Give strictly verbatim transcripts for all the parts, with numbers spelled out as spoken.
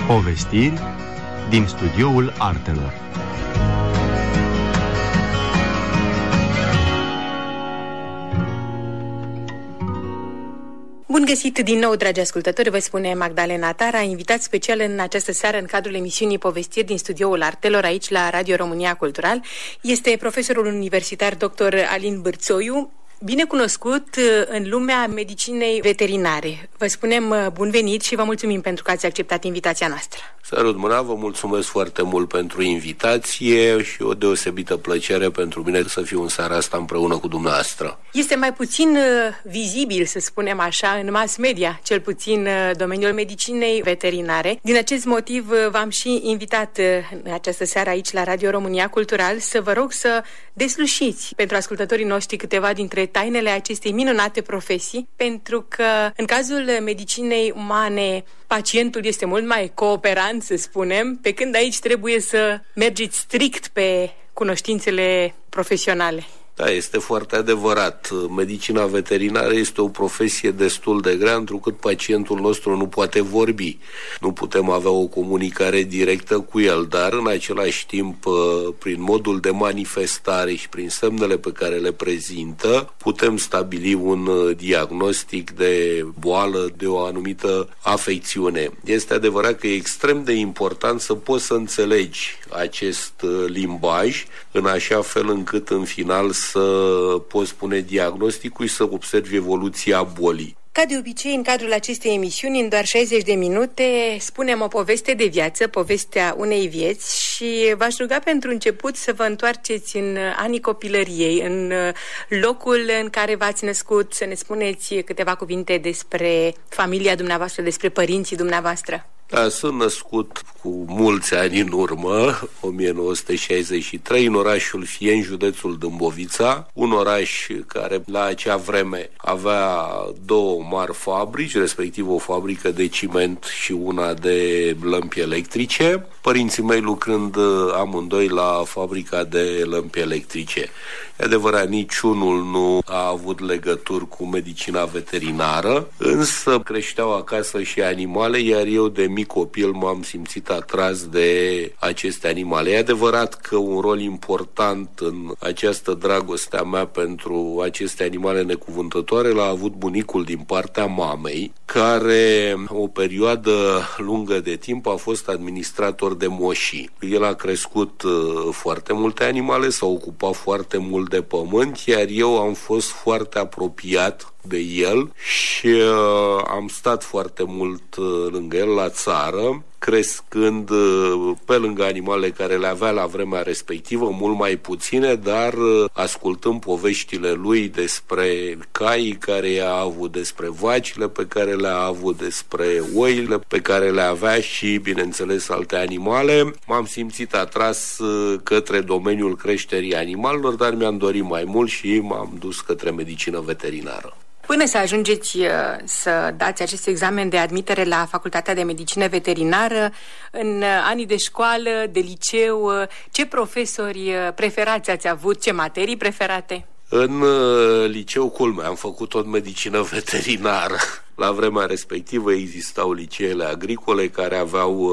Povestiri din studioul artelor. Bun găsit din nou, dragi ascultători, vă spune Magdalena Tara, invitat special în această seară în cadrul emisiunii Povestiri din studioul artelor aici la Radio România Cultural. Este profesorul universitar doctor Alin Bârțoiu, bine cunoscut în lumea medicinei veterinare. Vă spunem bun venit și vă mulțumim pentru că ați acceptat invitația noastră. Sărut mâna, vă mulțumesc foarte mult pentru invitație și o deosebită plăcere pentru mine să fiu în seara asta împreună cu dumneavoastră. Este mai puțin vizibil, să spunem așa, în mass media, cel puțin domeniul medicinei veterinare. Din acest motiv v-am și invitat în această seară aici la Radio România Cultural să vă rog să deslușiți pentru ascultătorii noștri câteva dintre tainele acestei minunate profesii, pentru că în cazul medicinei umane pacientul este mult mai cooperant, să spunem, pe când aici trebuie să mergeți strict pe cunoștințele profesionale. Da, este foarte adevărat. Medicina veterinară este o profesie destul de grea, întrucât pacientul nostru nu poate vorbi. Nu putem avea o comunicare directă cu el, dar în același timp, prin modul de manifestare și prin semnele pe care le prezintă, putem stabili un diagnostic de boală, de o anumită afecțiune. Este adevărat că e extrem de important să poți să înțelegi acest limbaj în așa fel încât în final să poți pune diagnosticul și să observi evoluția bolii. Ca de obicei, în cadrul acestei emisiuni, în doar șaizeci de minute, spunem o poveste de viață, povestea unei vieți, și v-aș ruga pentru început să vă întoarceți în anii copilăriei, în locul în care v-ați născut, să ne spuneți câteva cuvinte despre familia dumneavoastră, despre părinții dumneavoastră. Da, sunt născut cu mulți ani în urmă, o mie nouă sute șaizeci și trei, în orașul Fieni, județul Dâmbovița, un oraș care la acea vreme avea două mari fabrici, respectiv o fabrică de ciment și una de lămpi electrice, părinții mei lucrând amândoi la fabrica de lămpi electrice. E adevărat, niciunul nu a avut legături cu medicina veterinară, însă creșteau acasă și animale, iar eu de mic copil m-am simțit atras de aceste animale. E adevărat că un rol important în această dragoste a mea pentru aceste animale necuvântătoare l-a avut bunicul din partea mamei, care o perioadă lungă de timp a fost administrator de moșii. El a crescut foarte multe animale, s-a ocupat foarte mult de pământ, iar eu am fost foarte apropiat de el și uh, am stat foarte mult uh, lângă el la țară, crescând uh, pe lângă animale care le avea la vremea respectivă, mult mai puține, dar uh, ascultând poveștile lui despre caii care i-a avut, despre vacile pe care le-a avut, despre oile pe care le avea și, bineînțeles, alte animale, m-am simțit atras uh, către domeniul creșterii animalelor, dar mi-am dorit mai mult și m-am dus către medicină veterinară. Până să ajungeți să dați acest examen de admitere la Facultatea de Medicină Veterinară, în anii de școală, de liceu, ce profesori preferați ați avut, ce materii preferate? În liceu, culmea, am făcut tot medicină veterinară. La vremea respectivă existau liceele agricole care aveau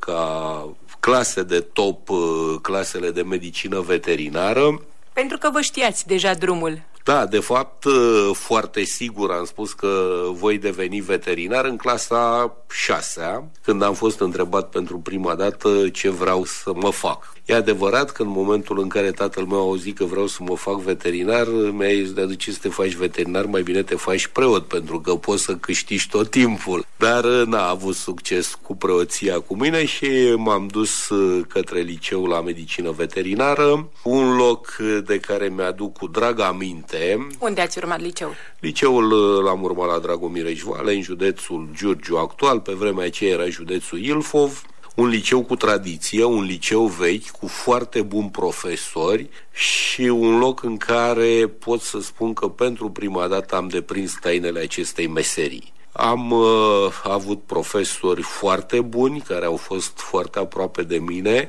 ca clase de top clasele de medicină veterinară. Pentru că vă știați deja drumul. Da, de fapt, foarte sigur am spus că voi deveni veterinar în clasa șasea, când am fost întrebat pentru prima dată ce vreau să mă fac. E adevărat că în momentul în care tatăl meu a auzit că vreau să mă fac veterinar, mi-a zis, de ce să te faci veterinar, mai bine te faci preot, pentru că poți să câștigi tot timpul. Dar n-a avut succes cu preoția cu mine și m-am dus către liceu la medicină veterinară, un loc de care mi-aduc cu drag aminte. Unde ați urmat liceul? Liceul l-am urmat la Dragomireș Vale, în județul Giurgiu actual, pe vremea aceea era județul Ilfov. Un liceu cu tradiție, un liceu vechi, cu foarte buni profesori și un loc în care pot să spun că pentru prima dată am deprins tainele acestei meserii. Am uh, avut profesori foarte buni care au fost foarte aproape de mine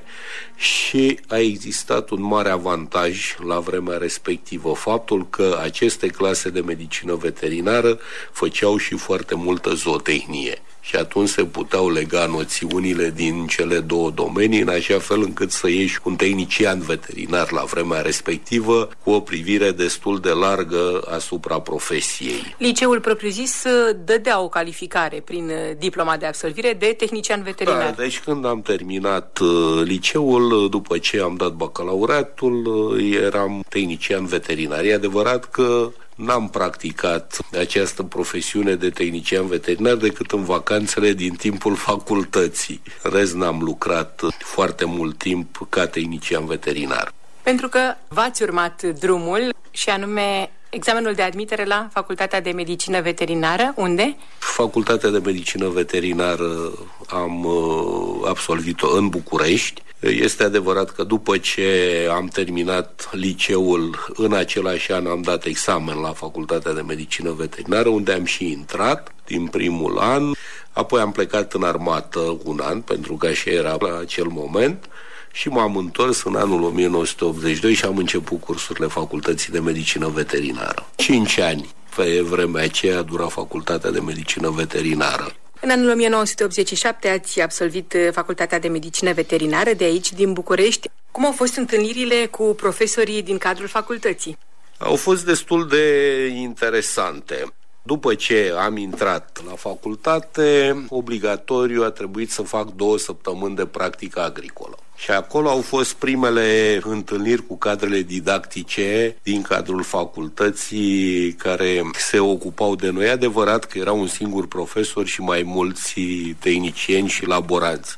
și a existat un mare avantaj la vremea respectivă, faptul că aceste clase de medicină veterinară făceau și foarte multă zootehnie. Și atunci se puteau lega noțiunile din cele două domenii, în așa fel încât să ieși un tehnician veterinar la vremea respectivă cu o privire destul de largă asupra profesiei. Liceul propriu-zis dădea o calificare prin diploma de absolvire de tehnician veterinar. Da, deci când am terminat uh, liceul, după ce am dat bacalaureatul, uh, eram tehnician veterinar. E adevărat că n-am practicat această profesiune de tehnician veterinar decât în vacanțele din timpul facultății. În rest, n-am lucrat foarte mult timp ca tehnician veterinar. Pentru că v-ați urmat drumul și anume examenul de admitere la Facultatea de Medicină Veterinară. Unde? Facultatea de Medicină Veterinară am uh, absolvit-o în București. Este adevărat că după ce am terminat liceul, în același an am dat examen la Facultatea de Medicină Veterinară, unde am și intrat din primul an. Apoi am plecat în armată un an, pentru că așa era la acel moment, și m-am întors în anul o mie nouă sute optzeci și doi și am început cursurile Facultății de Medicină Veterinară. Cinci ani pe vremea aceea dura Facultatea de Medicină Veterinară. În anul o mie nouă sute optzeci și șapte ați absolvit Facultatea de Medicină Veterinară de aici, din București. Cum au fost întâlnirile cu profesorii din cadrul facultății? Au fost destul de interesante. După ce am intrat la facultate, obligatoriu a trebuit să fac două săptămâni de practică agricolă. Și acolo au fost primele întâlniri cu cadrele didactice din cadrul facultății care se ocupau de noi. Adevărat că era un singur profesor și mai mulți tehnicieni și laboranți.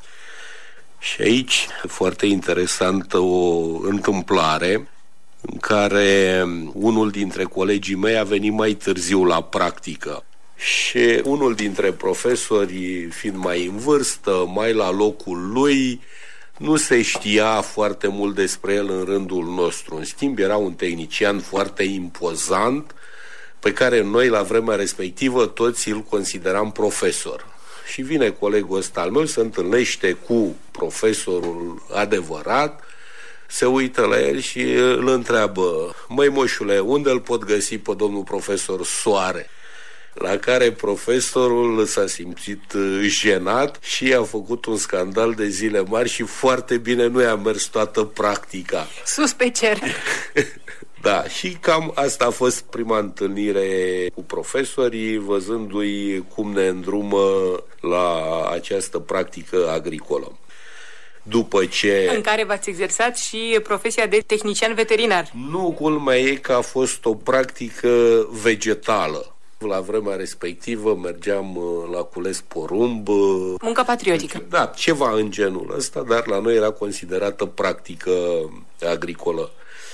Și aici, foarte interesantă o întâmplare în care unul dintre colegii mei a venit mai târziu la practică. Și unul dintre profesori, fiind mai în vârstă, mai la locul lui, nu se știa foarte mult despre el în rândul nostru. În schimb, era un tehnician foarte impozant, pe care noi, la vremea respectivă, toți îl consideram profesor. Și vine colegul ăsta al meu, se întâlnește cu profesorul adevărat, se uită la el și îl întreabă: măi moșule, unde îl pot găsi pe domnul profesor Soare? La care profesorul s-a simțit jenat și a făcut un scandal de zile mari și foarte bine nu i-a mers toată practica. Sus pe cer! Da, și cam asta a fost prima întâlnire cu profesorii, văzându-i cum ne îndrumă la această practică agricolă. După ce... În care v-ați exersat și profesia de tehnician veterinar. Nu, culmea e că a fost o practică vegetală. La vremea respectivă mergeam la cules porumb. Muncă patriotică. Da, ceva în genul ăsta, dar la noi era considerată practică agricolă.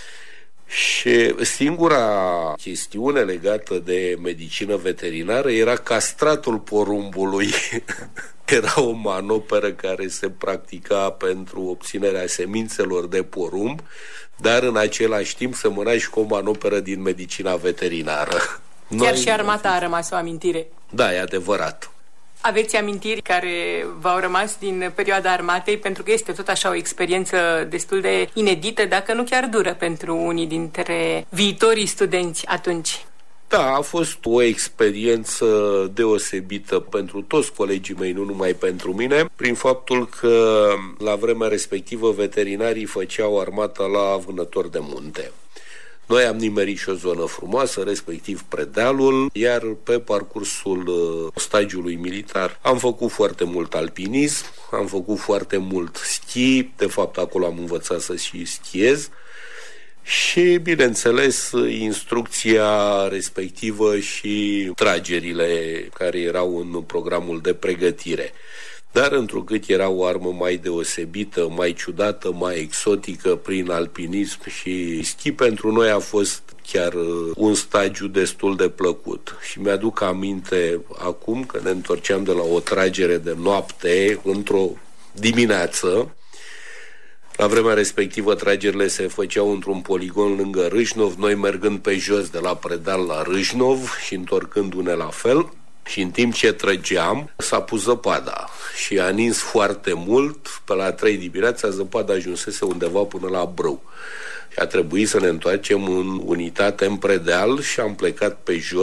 Și singura chestiune legată de medicină veterinară era castratul porumbului. Era o manoperă care se practica pentru obținerea semințelor de porumb, dar în același timp semăna și cu o manoperă din medicina veterinară. Chiar Noi... și armata a rămas o amintire. Da, e adevărat. Aveți amintiri care v-au rămas din perioada armatei, pentru că este tot așa o experiență destul de inedită, dacă nu chiar dură, pentru unii dintre viitorii studenți atunci? Da, a fost o experiență deosebită pentru toți colegii mei, nu numai pentru mine, prin faptul că la vremea respectivă veterinarii făceau armata la vânători de munte. Noi am nimerit și o zonă frumoasă, respectiv Predealul, iar pe parcursul stagiului militar am făcut foarte mult alpinism, am făcut foarte mult schi, de fapt acolo am învățat să și schiez, și, bineînțeles, instrucția respectivă și tragerile care erau în programul de pregătire. Dar întrucât era o armă mai deosebită, mai ciudată, mai exotică prin alpinism și schi, pentru noi a fost chiar un stagiu destul de plăcut. Și mi-aduc aminte acum că ne întorceam de la o tragere de noapte într-o dimineață. La vremea respectivă tragerile se făceau într-un poligon lângă Râșnov, noi mergând pe jos de la Predeal la Râșnov și întorcându-ne la fel. Și în timp ce trăgeam, s-a pus zăpada și a nins foarte mult. Pe la trei dimineața zăpada ajunsese undeva până la Brâu. Și a trebuit să ne întoarcem în unitate în Predeal și am plecat pe jos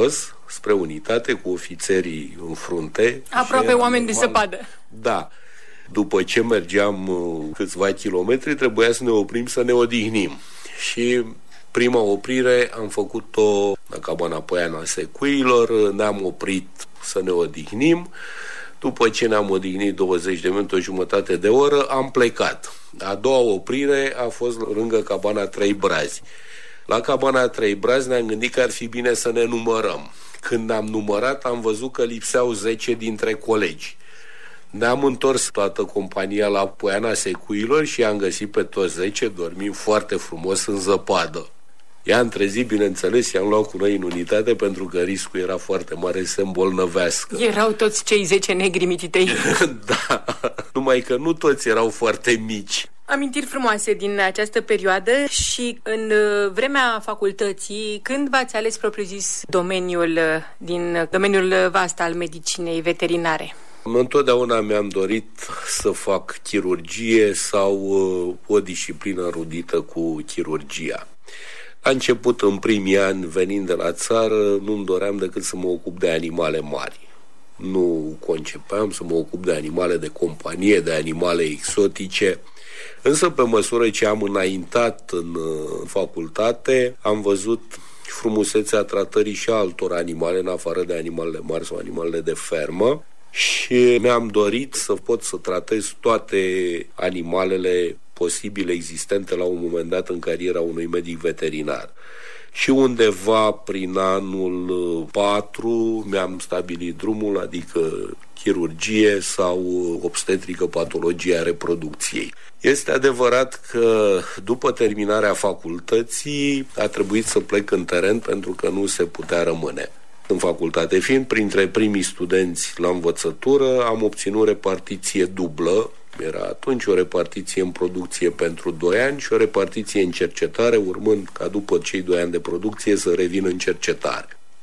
spre unitate cu ofițerii în frunte. Aproape oameni de zăpadă. Da. După ce mergeam câțiva kilometri, trebuia să ne oprim să ne odihnim. Și prima oprire am făcut-o la cabana Poiana Secuilor, ne-am oprit să ne odihnim. După ce ne-am odihnit douăzeci de minute, o jumătate de oră, am plecat. A doua oprire a fost lângă cabana Trei Brazi. La cabana Trei Brazi ne-am gândit că ar fi bine să ne numărăm. Când ne-am numărat, am văzut că lipseau zece dintre colegi. Ne-am întors toată compania la Poiana Secuilor și i-am găsit pe toți zece, dormim foarte frumos în zăpadă. I-am trezit, bineînțeles, i-am luat cu noi în unitate pentru că riscul era foarte mare să se îmbolnăvească. Erau toți cei zece negri mititei. Da, numai că nu toți erau foarte mici. Amintiri frumoase din această perioadă și în vremea facultății, când v-ați ales propriu-zis domeniul din domeniul vast al medicinei veterinare? Întotdeauna mi-am dorit să fac chirurgie sau o disciplină înrudită cu chirurgia. La început, în primii ani, venind de la țară, nu-mi doream decât să mă ocup de animale mari. Nu concepeam să mă ocup de animale de companie, de animale exotice. Însă, pe măsură ce am înaintat în, în facultate, am văzut frumusețea tratării și altor animale, în afară de animalele mari sau animalele de fermă, și mi-am dorit să pot să tratez toate animalele posibile existente la un moment dat în cariera unui medic veterinar. Și undeva prin anul patru mi-am stabilit drumul, adică chirurgie sau obstetrică, patologia reproducției. Este adevărat că după terminarea facultății a trebuit să plec în teren pentru că nu se putea rămâne în facultate. Fiind printre primii studenți la învățătură, am obținut repartiție dublă. Era atunci o repartiție în producție pentru doi ani și o repartiție în cercetare, urmând ca după cei doi ani de producție să revin în cercetare.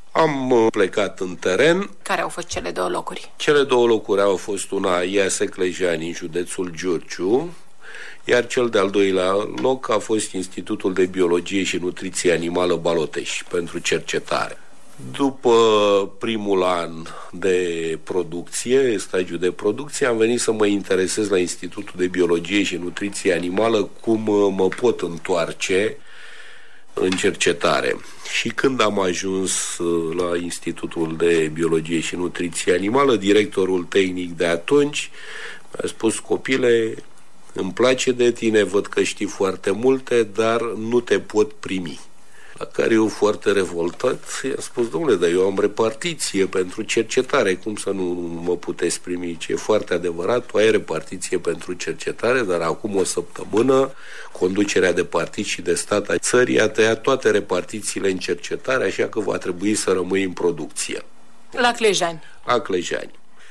Am plecat în teren. Care au fost cele două locuri? Cele două locuri au fost una I A S Clejani, în județul Giurgiu, iar cel de-al doilea loc a fost Institutul de Biologie și Nutriție Animală Balotești pentru cercetare. După primul an de producție, stagiu de producție, am venit să mă interesez la Institutul de Biologie și Nutriție Animală cum mă pot întoarce în cercetare. Și când am ajuns la Institutul de Biologie și Nutriție Animală, directorul tehnic de atunci mi-a spus: copile, îmi place de tine, văd că știi foarte multe, dar nu te pot primi. La care eu, foarte revoltat, i-am spus: domnule, dar eu am repartiție pentru cercetare, cum să nu mă puteți primi? Ce e foarte adevărat, tu ai repartiție pentru cercetare, dar acum o săptămână conducerea de partid și de stat a țării a tăiat toate repartițiile în cercetare, așa că va trebui să rămâi în producție. La Clejani. La Clejani.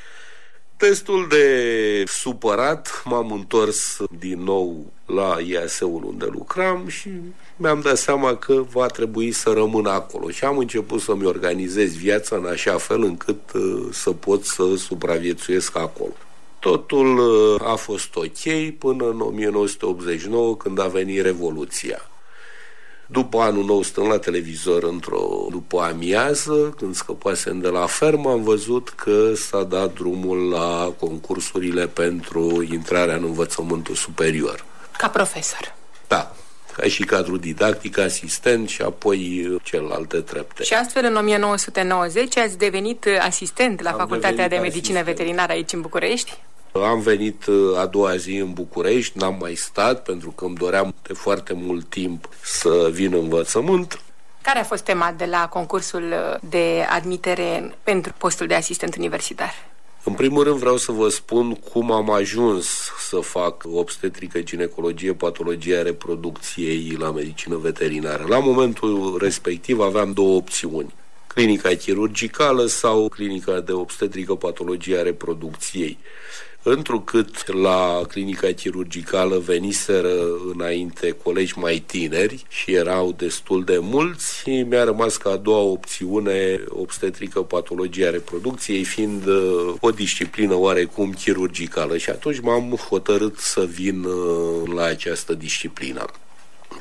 Destul de supărat, m-am întors din nou la I A S-ul unde lucram și mi-am dat seama că va trebui să rămân acolo și am început să-mi organizez viața în așa fel încât uh, să pot să supraviețuiesc acolo. Totul uh, a fost ok până în o mie nouă sute optzeci și nouă, când a venit Revoluția. După anul nou, stând la televizor într-o după amiază, când scăpasem de la fermă, am văzut că s-a dat drumul la concursurile pentru intrarea în învățământul superior. Ca profesor. Da, ca și cadru didactic, asistent și apoi celelalte trepte. Și astfel, în o mie nouă sute nouăzeci, ați devenit asistent la am Facultatea de Medicină asistent. Veterinară aici în București? Am venit a doua zi în București, n-am mai stat pentru că îmi doream de foarte mult timp să vin în învățământ. Care a fost tema de la concursul de admitere pentru postul de asistent universitar? În primul rând vreau să vă spun cum am ajuns să fac obstetrică, ginecologie, patologia reproducției la medicină veterinară. La momentul respectiv aveam două opțiuni: clinica chirurgicală sau clinica de obstetrică, patologia reproducției. Întrucât la clinica chirurgicală veniseră înainte colegi mai tineri și erau destul de mulți, mi-a rămas ca a doua opțiune obstetrică, patologia reproducției, fiind uh, o disciplină oarecum chirurgicală, și atunci m-am hotărât să vin uh, la această disciplină.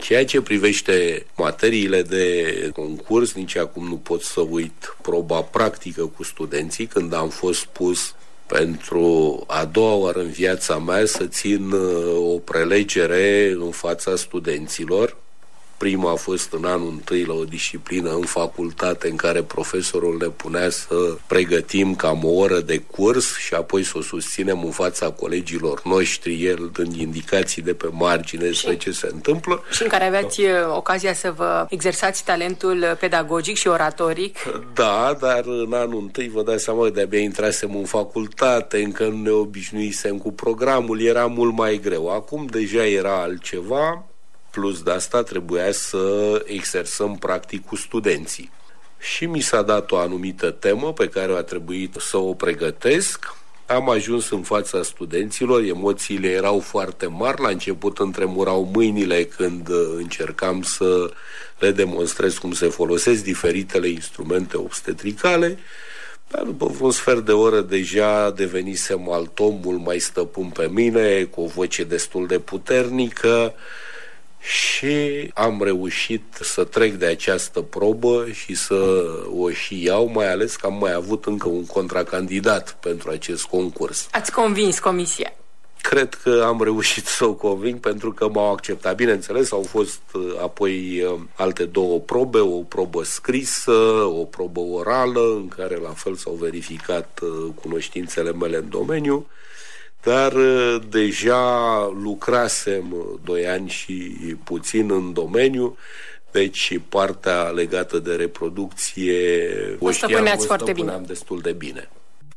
Ceea ce privește materiile de concurs, nici acum nu pot să uit proba practică cu studenții, când am fost pus pentru a doua oară în viața mea să țin o prelegere în fața studenților. Prima a fost în anul întâi la o disciplină în facultate în care profesorul ne punea să pregătim cam o oră de curs și apoi să o susținem în fața colegilor noștri, el dând indicații de pe margine despre ce se întâmplă. Și în care aveați ocazia să vă exersați talentul pedagogic și oratoric. Da, dar în anul întâi vă dați seama că de-abia intrasem în facultate, încă nu ne obișnuisem cu programul, era mult mai greu. Acum deja era altceva. Plus de asta trebuia să exersăm practic cu studenții. Și mi s-a dat o anumită temă pe care a trebuit să o pregătesc. Am ajuns în fața studenților, emoțiile erau foarte mari, la început îmi tremurau mâinile când încercam să le demonstrez cum se folosesc diferitele instrumente obstetricale, dar după un sfert de oră deja devenisem alt om, mult mai stăpân pe mine, cu o voce destul de puternică, și am reușit să trec de această probă și să o și iau, mai ales că am mai avut încă un contracandidat pentru acest concurs. Ați convins comisia? Cred că am reușit să o conving pentru că m-au acceptat. Bineînțeles, au fost apoi alte două probe, o probă scrisă, o probă orală, în care la fel s-au verificat cunoștințele mele în domeniu. Dar deja lucrasem doi ani și puțin în domeniu, deci partea legată de reproducție o știam, o stăpâneam destul de bine.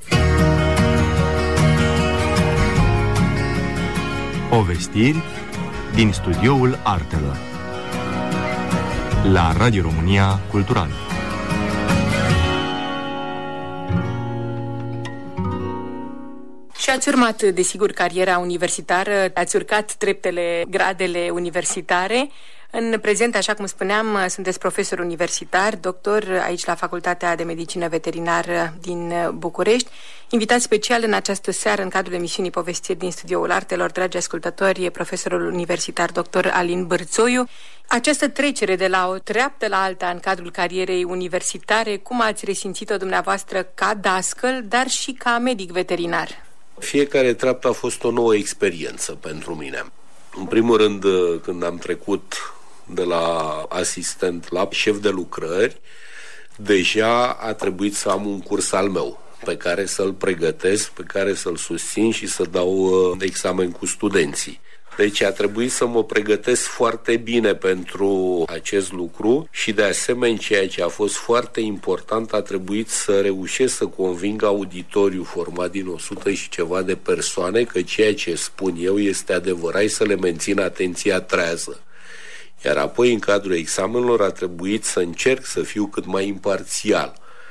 Povestiri din studioul artelor la Radio România Cultural. Și ați urmat, desigur, cariera universitară, ați urcat treptele, gradele universitare. În prezent, așa cum spuneam, sunteți profesor universitar, doctor aici la Facultatea de Medicină Veterinară din București. Invitat special în această seară, în cadrul emisiunii Povestiri din Studioul Artelor, dragi ascultători, e profesorul universitar doctor Alin Bârțoiu. Această trecere de la o treaptă la alta în cadrul carierei universitare, cum ați resimțit-o dumneavoastră ca dascăl, dar și ca medic veterinar? Fiecare treaptă a fost o nouă experiență pentru mine. În primul rând, când am trecut de la asistent la șef de lucrări, deja a trebuit să am un curs al meu pe care să-l pregătesc, pe care să-l susțin și să dau examen cu studenții. Deci a trebuit să mă pregătesc foarte bine pentru acest lucru și de asemenea, ceea ce a fost foarte important, a trebuit să reușesc să conving auditoriul format din o sută și ceva de persoane că ceea ce spun eu este adevărat și să le mențin atenția trează. Iar apoi, în cadrul examenelor, a trebuit să încerc să fiu cât mai imparțial.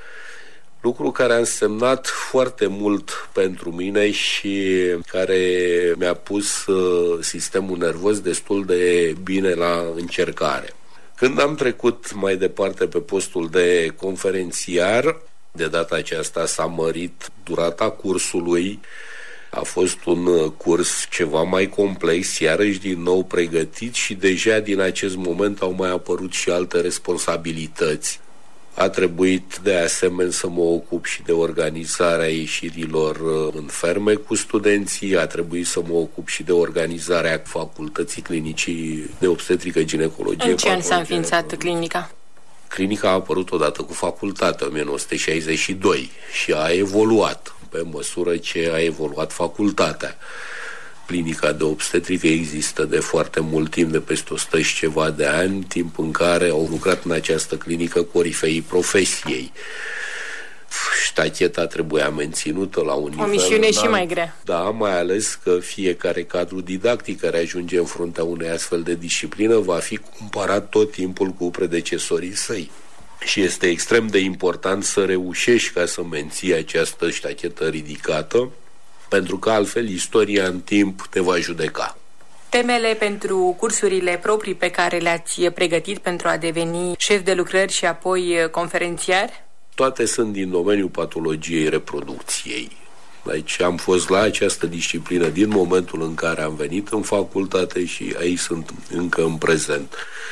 Lucru care a însemnat foarte mult pentru mine și care mi-a pus uh, sistemul nervos destul de bine la încercare. Când am trecut mai departe pe postul de conferențiar, de data aceasta s-a mărit durata cursului. A fost un curs ceva mai complex, iarăși din nou pregătit și deja din acest moment au mai apărut și alte responsabilități. A trebuit de asemenea să mă ocup și de organizarea ieșirilor în ferme cu studenții, a trebuit să mă ocup și de organizarea facultății clinicii de obstetrică ginecologie. În ce an s-a înființat clinica? Clinica a apărut odată cu facultatea, în nouăsprezece șaizeci și doi, și a evoluat pe măsură ce a evoluat facultatea. Clinica de obstetrică există de foarte mult timp, de peste o sută și ceva de ani, timp în care au lucrat în această clinică corifeii profesiei. Ștacheta trebuia menținută la un nivel. O misiune și mai grea. Da, mai ales că fiecare cadru didactic care ajunge în fruntea unei astfel de disciplină va fi comparat tot timpul cu predecesorii săi. Și este extrem de important să reușești ca să menții această ștachetă ridicată, pentru că altfel istoria în timp te va judeca. Temele pentru cursurile proprii pe care le-ați pregătit pentru a deveni șef de lucrări și apoi conferențiar? Toate sunt din domeniul patologiei reproducției. Deci am fost la această disciplină din momentul în care am venit în facultate și aici sunt încă în prezent.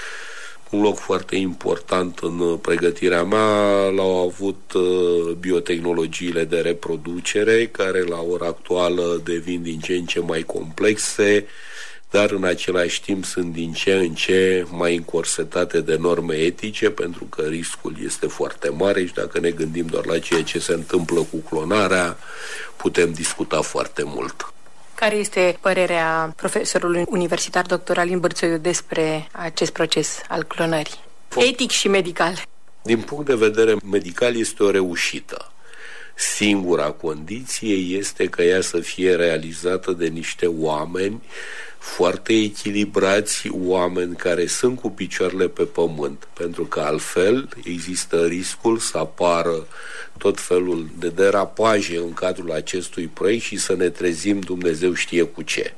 Un loc foarte important în pregătirea mea l-au avut biotehnologiile de reproducere, care la ora actuală devin din ce în ce mai complexe, dar în același timp sunt din ce în ce mai încorsetate de norme etice, pentru că riscul este foarte mare și dacă ne gândim doar la ceea ce se întâmplă cu clonarea, putem discuta foarte mult. Care este părerea profesorului universitar doctor Alin Bârțoiu despre acest proces al clonării? Etic și medical. Din punct de vedere medical este o reușită. Singura condiție este ca ea să fie realizată de niște oameni foarte echilibrați, oameni care sunt cu picioarele pe pământ, pentru că altfel există riscul să apară tot felul de derapaje în cadrul acestui proiect și să ne trezim Dumnezeu știe cu ce.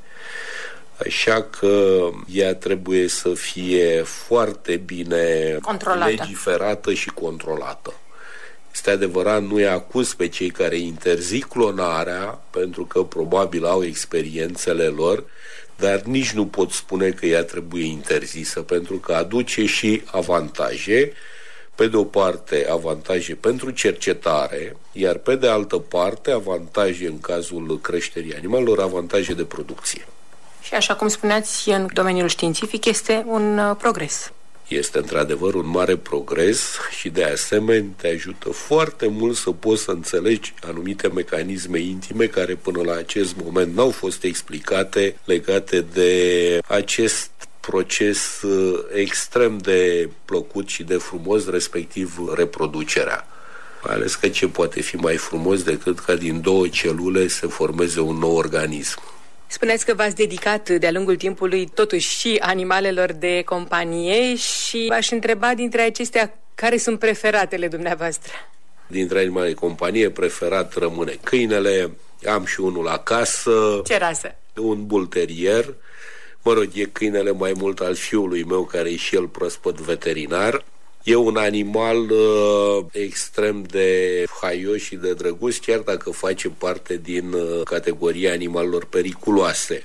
Așa că ea trebuie să fie foarte bine controlată, legiferată și controlată. Este adevărat, nu îi acuz pe cei care interzic clonarea, pentru că probabil au experiențele lor, dar nici nu pot spune că ea trebuie interzisă, pentru că aduce și avantaje. Pe de o parte, avantaje pentru cercetare, iar pe de altă parte, avantaje în cazul creșterii animalelor, avantaje de producție. Și așa cum spuneați, în domeniul științific este un uh, progres. Este într-adevăr un mare progres și de asemenea te ajută foarte mult să poți să înțelegi anumite mecanisme intime care până la acest moment n-au fost explicate legate de acest proces extrem de plăcut și de frumos, respectiv reproducerea. Mai ales că ce poate fi mai frumos decât ca din două celule să formeze un nou organism. Spuneți că v-ați dedicat de-a lungul timpului totuși și animalelor de companie și v-aș întreba dintre acestea care sunt preferatele dumneavoastră. Dintre animalele de companie preferat rămâne câinele, am și unul acasă. Ce rasă? Un bull terrier. Mă rog, e câinele mai mult al fiului meu, care e și el proaspăt veterinar. E un animal uh, extrem de haios și de drăguț, chiar dacă face parte din uh, categoria animalelor periculoase.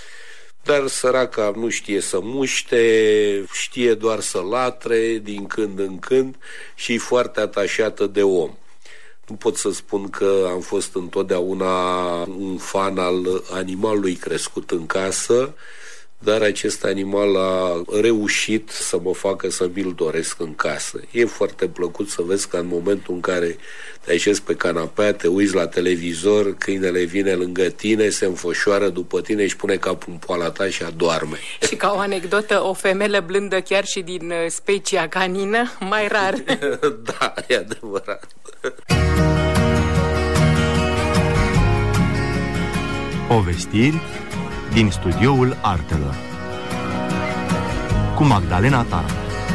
Dar săraca nu știe să muște, știe doar să latre din când în când și e foarte atașată de om. Nu pot să spun că am fost întotdeauna un fan al animalului crescut în casă, dar acest animal a reușit să mă facă să mi-l doresc în casă. E foarte plăcut să vezi că în momentul în care te așezi pe canapea, te uiți la televizor, câinele vine lângă tine, se înfășoară după tine și pune capul în poala ta și adorme. Și ca o anecdotă, o femelă blândă chiar și din specia canină, mai rar. Da, e adevărat. Povestiri din studioul Artelor cu Magdalena Tara.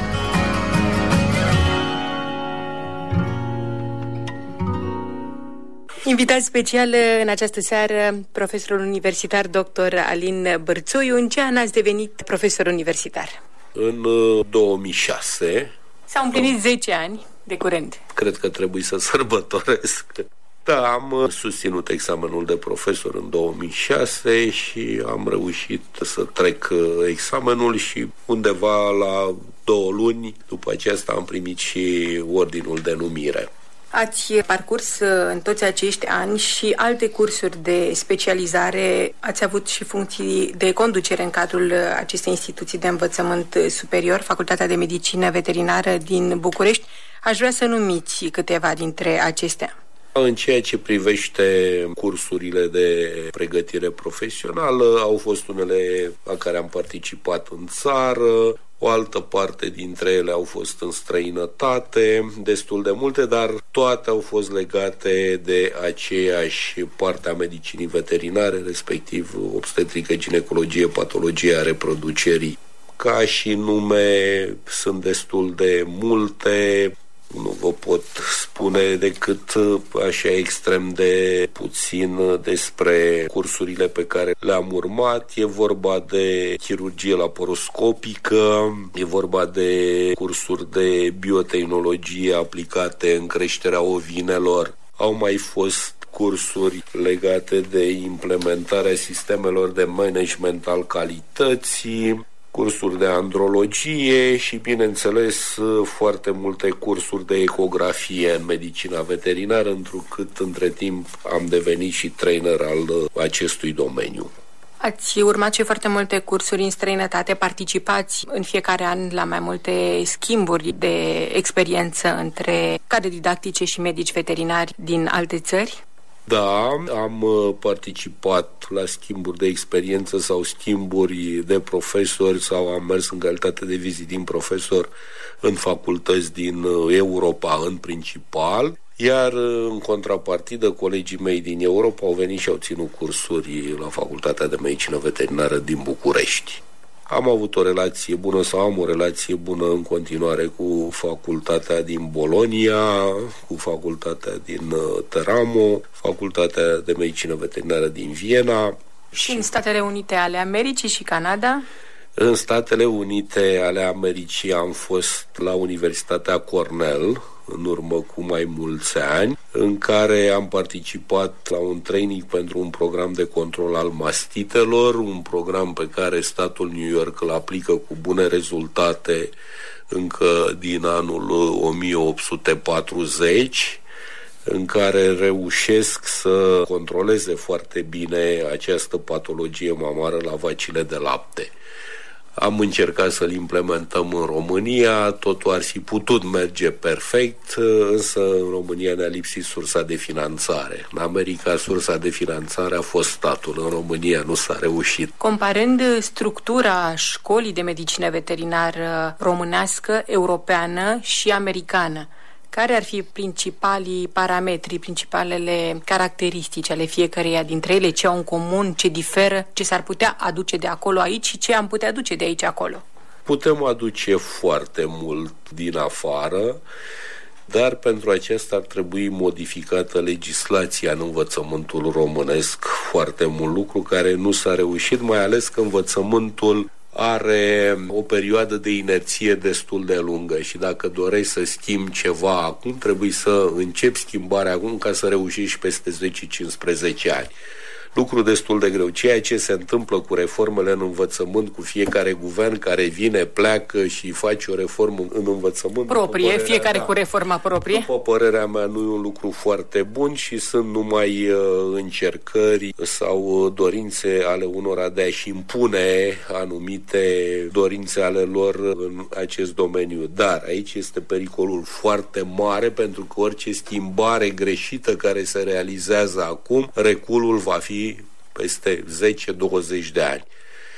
Invitat special în această seară, profesorul universitar doctor Alin Bârțoiu. În ce an ați devenit profesor universitar? În două mii șase. S-au împlinit zece ani de curând. Cred că trebuie să sărbătoresc. Da, am susținut examenul de profesor în două mii șase și am reușit să trec examenul și undeva la două luni după aceasta am primit și ordinul de numire. Ați parcurs în toți acești ani și alte cursuri de specializare, ați avut și funcții de conducere în cadrul acestei instituții de învățământ superior, Facultatea de Medicină Veterinară din București. Aș vrea să numiți câteva dintre acestea. În ceea ce privește cursurile de pregătire profesională, au fost unele la care am participat în țară, o altă parte dintre ele au fost în străinătate, destul de multe, dar toate au fost legate de aceeași parte a medicinii veterinare, respectiv obstetrică, ginecologie, patologia reproducerii. Ca și nume sunt destul de multe. Nu vă pot spune decât așa extrem de puțin despre cursurile pe care le-am urmat. E vorba de chirurgie laparoscopică, e vorba de cursuri de biotehnologie aplicate în creșterea ovinelor. Au mai fost cursuri legate de implementarea sistemelor de management al calității, cursuri de andrologie și, bineînțeles, foarte multe cursuri de ecografie în medicina veterinară, întrucât între timp am devenit și trainer al acestui domeniu. Ați urmat și foarte multe cursuri în străinătate, participați în fiecare an la mai multe schimburi de experiență între cadre didactice și medici veterinari din alte țări? Da, am participat la schimburi de experiență sau schimburi de profesori sau am mers în calitate de vizitin profesor în facultăți din Europa în principal, iar în contrapartidă colegii mei din Europa au venit și au ținut cursuri la Facultatea de Medicină Veterinară din București. Am avut o relație bună sau am o relație bună în continuare cu facultatea din Bologna, cu facultatea din Teramo, facultatea de medicină veterinară din Viena. Și în Statele Unite ale Americii și Canada? În Statele Unite ale Americii am fost la Universitatea Cornell în urmă cu mai mulți ani, în care am participat la un training pentru un program de control al mastitelor, un program pe care statul New York îl aplică cu bune rezultate încă din anul o mie opt sute patruzeci, în care reușesc să controleze foarte bine această patologie mamară la vacile de lapte. Am încercat să-l implementăm în România, totul ar fi putut merge perfect, însă în România ne-a lipsit sursa de finanțare. În America sursa de finanțare a fost statul, în România nu s-a reușit. Comparând structura școlii de medicină veterinară românească, europeană și americană, care ar fi principalii parametri, principalele caracteristici ale fiecăreia dintre ele, ce au în comun, ce diferă, ce s-ar putea aduce de acolo aici și ce am putea aduce de aici acolo? Putem aduce foarte mult din afară, dar pentru acesta ar trebui modificată legislația în învățământul românesc, foarte mult lucru care nu s-a reușit, mai ales că învățământul are o perioadă de inerție destul de lungă și dacă dorești să schimbi ceva acum, trebuie să începi schimbarea acum ca să reușești peste zece cincisprezece ani. Lucru destul de greu. Ceea ce se întâmplă cu reformele în învățământ, cu fiecare guvern care vine, pleacă și face o reformă în învățământ. Proprie, fiecare mea, cu reforma proprie. După părerea mea, nu e un lucru foarte bun și sunt numai uh, încercări sau dorințe ale unora de a-și impune anumite dorințe ale lor în acest domeniu. Dar aici este pericolul foarte mare, pentru că orice schimbare greșită care se realizează acum, reculul va fi peste zece douăzeci de ani.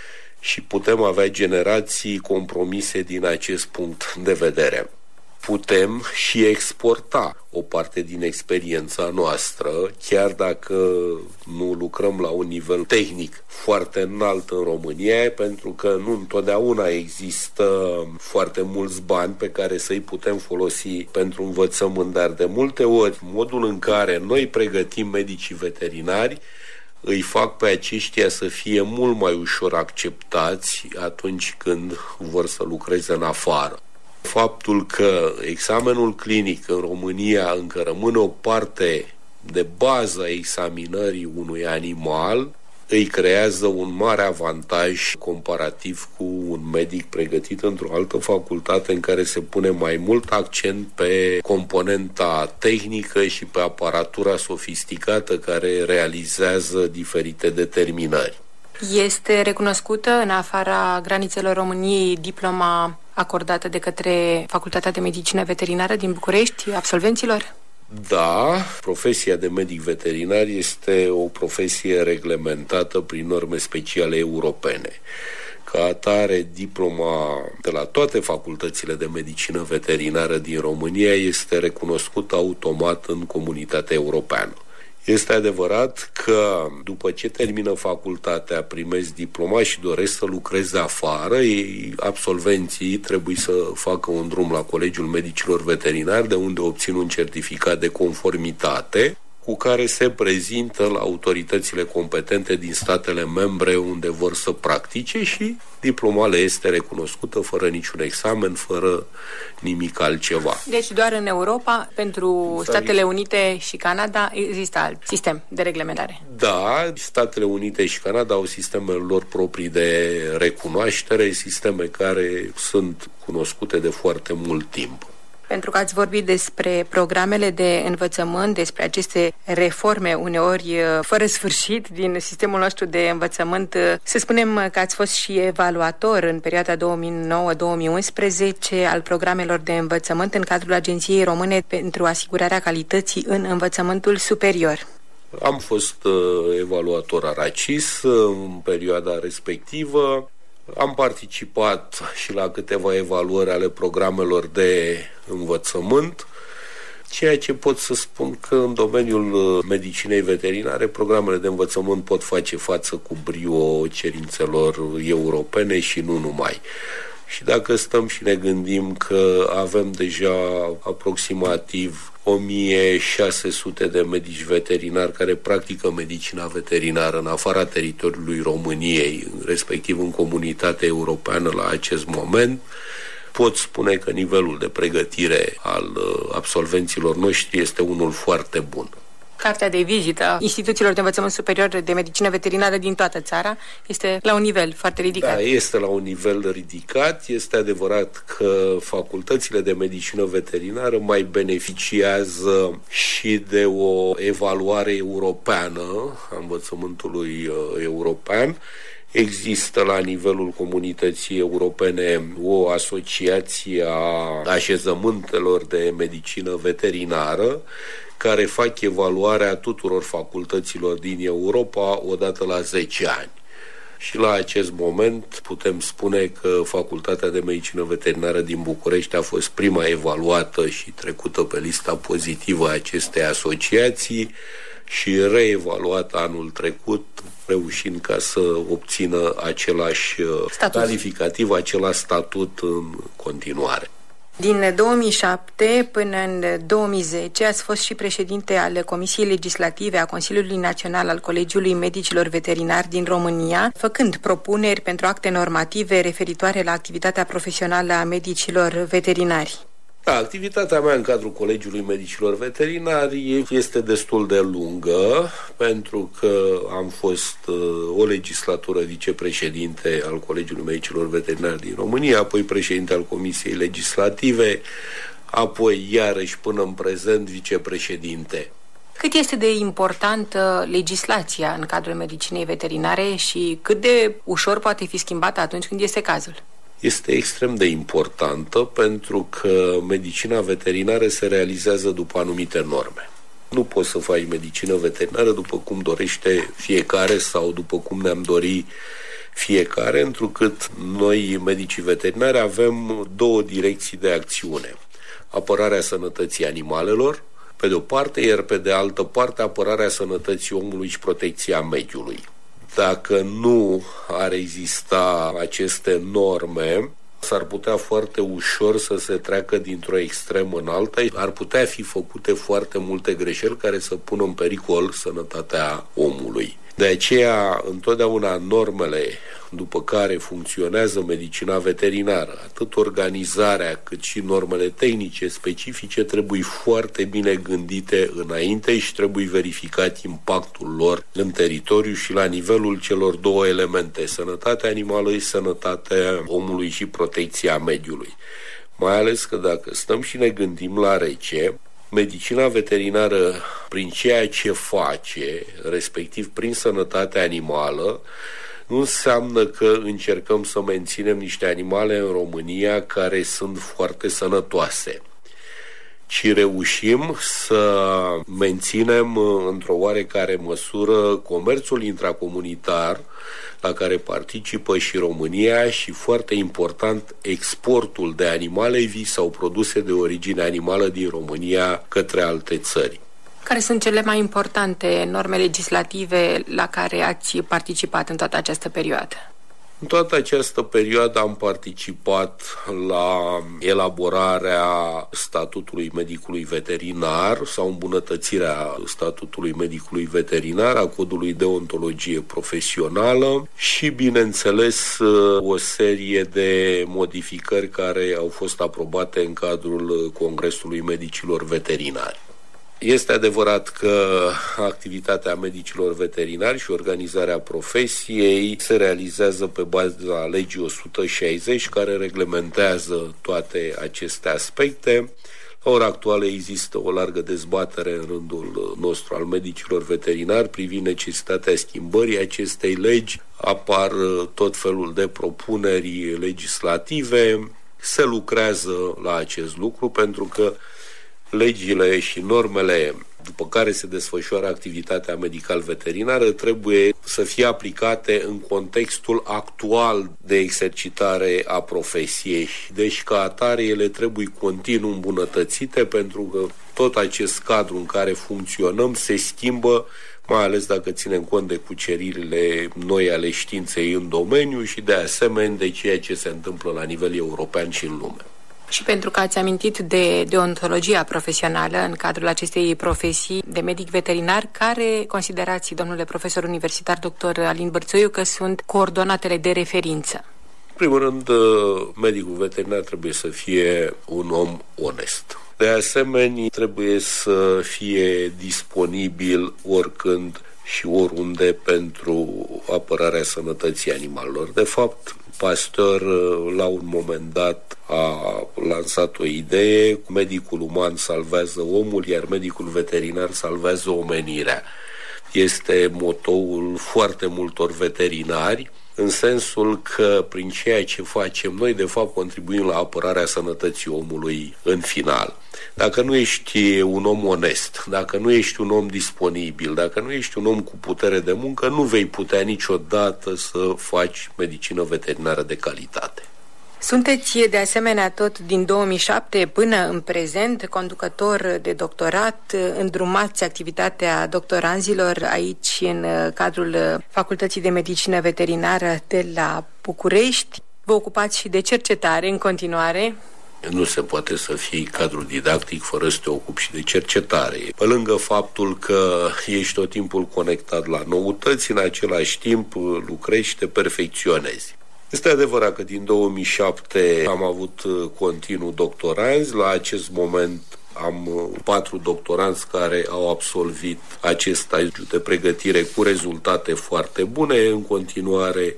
Și putem avea generații compromise din acest punct de vedere. Putem și exporta o parte din experiența noastră, chiar dacă nu lucrăm la un nivel tehnic foarte înalt în România, pentru că nu întotdeauna există foarte mulți bani pe care să-i putem folosi pentru învățământ, dar de multe ori modul în care noi pregătim medicii veterinari îi fac pe aceștia să fie mult mai ușor acceptați atunci când vor să lucreze în afară. Faptul că examenul clinic în România încă rămâne o parte de bază a examinării unui animal îi creează un mare avantaj comparativ cu un medic pregătit într-o altă facultate în care se pune mai mult accent pe componenta tehnică și pe aparatura sofisticată care realizează diferite determinări. Este recunoscută în afara granițelor României diploma acordată de către Facultatea de Medicină Veterinară din București absolvenților? Da, profesia de medic veterinar este o profesie reglementată prin norme speciale europene. Ca atare, diploma de la toate facultățile de medicină veterinară din România este recunoscută automat în comunitatea europeană. Este adevărat că după ce termină facultatea, primesc diploma și doresc să lucreze afară, ei, absolvenții trebuie să facă un drum la Colegiul Medicilor Veterinari, de unde obțin un certificat de conformitate cu care se prezintă la autoritățile competente din statele membre unde vor să practice și diploma le este recunoscută fără niciun examen, fără nimic altceva. Deci doar în Europa, pentru Statele Unite și Canada, există alt sistem de reglementare. Da, Statele Unite și Canada au sistemele lor proprii de recunoaștere, sisteme care sunt cunoscute de foarte mult timp. Pentru că ați vorbit despre programele de învățământ, despre aceste reforme uneori fără sfârșit din sistemul nostru de învățământ, să spunem că ați fost și evaluator în perioada două mii nouă două mii unsprezece al programelor de învățământ în cadrul Agenției Române pentru Asigurarea Calității în Învățământul Superior. Am fost uh, evaluator ARACIS în perioada respectivă. Am participat și la câteva evaluări ale programelor de învățământ, ceea ce pot să spun că în domeniul medicinei veterinare programele de învățământ pot face față cu brio cerințelor europene și nu numai. Și dacă stăm și ne gândim că avem deja aproximativ o mie șase sute de medici veterinari care practică medicina veterinară în afara teritoriului României, respectiv în comunitatea europeană la acest moment, pot spune că nivelul de pregătire al absolvenților noștri este unul foarte bun. Cartea de vizită a instituțiilor de învățământ superior de medicină veterinară din toată țara este la un nivel foarte ridicat. Da, este la un nivel ridicat. Este adevărat că facultățile de medicină veterinară mai beneficiază și de o evaluare europeană a învățământului uh, european. Există la nivelul comunității europene o asociație a așezământelor de medicină veterinară care fac evaluarea tuturor facultăților din Europa odată la zece ani. Și la acest moment putem spune că Facultatea de Medicină Veterinară din București a fost prima evaluată și trecută pe lista pozitivă a acestei asociații și reevaluată anul trecut, reușind ca să obțină același statut. calificativ, același statut în continuare. Din două mii șapte până în două mii zece ați fost și președinte al Comisiei Legislative a Consiliului Național al Colegiului Medicilor Veterinari din România, făcând propuneri pentru acte normative referitoare la activitatea profesională a medicilor veterinari. Da, activitatea mea în cadrul Colegiului Medicilor Veterinari este destul de lungă, pentru că am fost uh, o legislatură vicepreședinte al Colegiului Medicilor Veterinari din România, apoi președinte al Comisiei Legislative, apoi iarăși până în prezent vicepreședinte. Cât este de importantă legislația în cadrul medicinei veterinare și cât de ușor poate fi schimbată atunci când este cazul? Este extrem de importantă pentru că medicina veterinară se realizează după anumite norme. Nu poți să faci medicină veterinară după cum dorește fiecare sau după cum ne-am dori fiecare, întrucât noi, medicii veterinari, avem două direcții de acțiune. Apărarea sănătății animalelor, pe de o parte, iar pe de altă parte apărarea sănătății omului și protecția mediului. Dacă nu ar exista aceste norme, s-ar putea foarte ușor să se treacă dintr-o extremă în alta, ar putea fi făcute foarte multe greșeli care să pună în pericol sănătatea omului. De aceea, întotdeauna normele după care funcționează medicina veterinară, atât organizarea cât și normele tehnice specifice, trebuie foarte bine gândite înainte și trebuie verificat impactul lor în teritoriu și la nivelul celor două elemente, sănătatea animală și sănătatea omului și protecția mediului. Mai ales că dacă stăm și ne gândim la rece, medicina veterinară, prin ceea ce face, respectiv prin sănătatea animală, nu înseamnă că încercăm să menținem niște animale în România care sunt foarte sănătoase, ci reușim să menținem într-o oarecare măsură comerțul intracomunitar la care participă și România și, foarte important, exportul de animale vii sau produse de origine animală din România către alte țări. Care sunt cele mai importante norme legislative la care ați participat în toată această perioadă? În toată această perioadă am participat la elaborarea statutului medicului veterinar sau îmbunătățirea statutului medicului veterinar, a codului de ontologie profesională și, bineînțeles, o serie de modificări care au fost aprobate în cadrul Congresului Medicilor Veterinari. Este adevărat că activitatea medicilor veterinari și organizarea profesiei se realizează pe baza legii o sută șaizeci, care reglementează toate aceste aspecte. La ora actuală există o largă dezbatere în rândul nostru al medicilor veterinari privind necesitatea schimbării acestei legi. Apar tot felul de propuneri legislative. Se lucrează la acest lucru pentru că legile și normele după care se desfășoară activitatea medical-veterinară trebuie să fie aplicate în contextul actual de exercitare a profesiei. Deci, ca atare, ele trebuie continuu îmbunătățite pentru că tot acest cadru în care funcționăm se schimbă, mai ales dacă ținem cont de cuceririle noi ale științei în domeniu și, de asemenea, de ceea ce se întâmplă la nivel european și în lume. Și pentru că ați amintit de deontologia profesională în cadrul acestei profesii de medic veterinar, care considerați, domnule profesor universitar doctor Alin Bărțoiu, că sunt coordonatele de referință? În primul rând, medicul veterinar trebuie să fie un om onest. De asemenea, trebuie să fie disponibil oricând și oriunde pentru apărarea sănătății animalelor. De fapt, Pasteur, la un moment dat, a lansat o idee: medicul uman salvează omul, iar medicul veterinar salvează omenirea. Este motoul foarte multor veterinari, în sensul că prin ceea ce facem noi, de fapt, contribuim la apărarea sănătății omului în final. Dacă nu ești un om onest, dacă nu ești un om disponibil, dacă nu ești un om cu putere de muncă, nu vei putea niciodată să faci medicină veterinară de calitate. Sunteți, de asemenea, tot din două mii șapte până în prezent conducător de doctorat, îndrumați activitatea doctoranzilor aici în cadrul Facultății de Medicină Veterinară de la București. Vă ocupați și de cercetare în continuare. Nu se poate să fii cadru didactic fără să te ocupi și de cercetare. Pe lângă faptul că ești tot timpul conectat la noutăți, în același timp lucrezi și te perfecționezi. Este adevărat că din două mii șapte am avut continuu doctoranzi. La acest moment am patru doctoranți care au absolvit acest stagiu de pregătire cu rezultate foarte bune. În continuare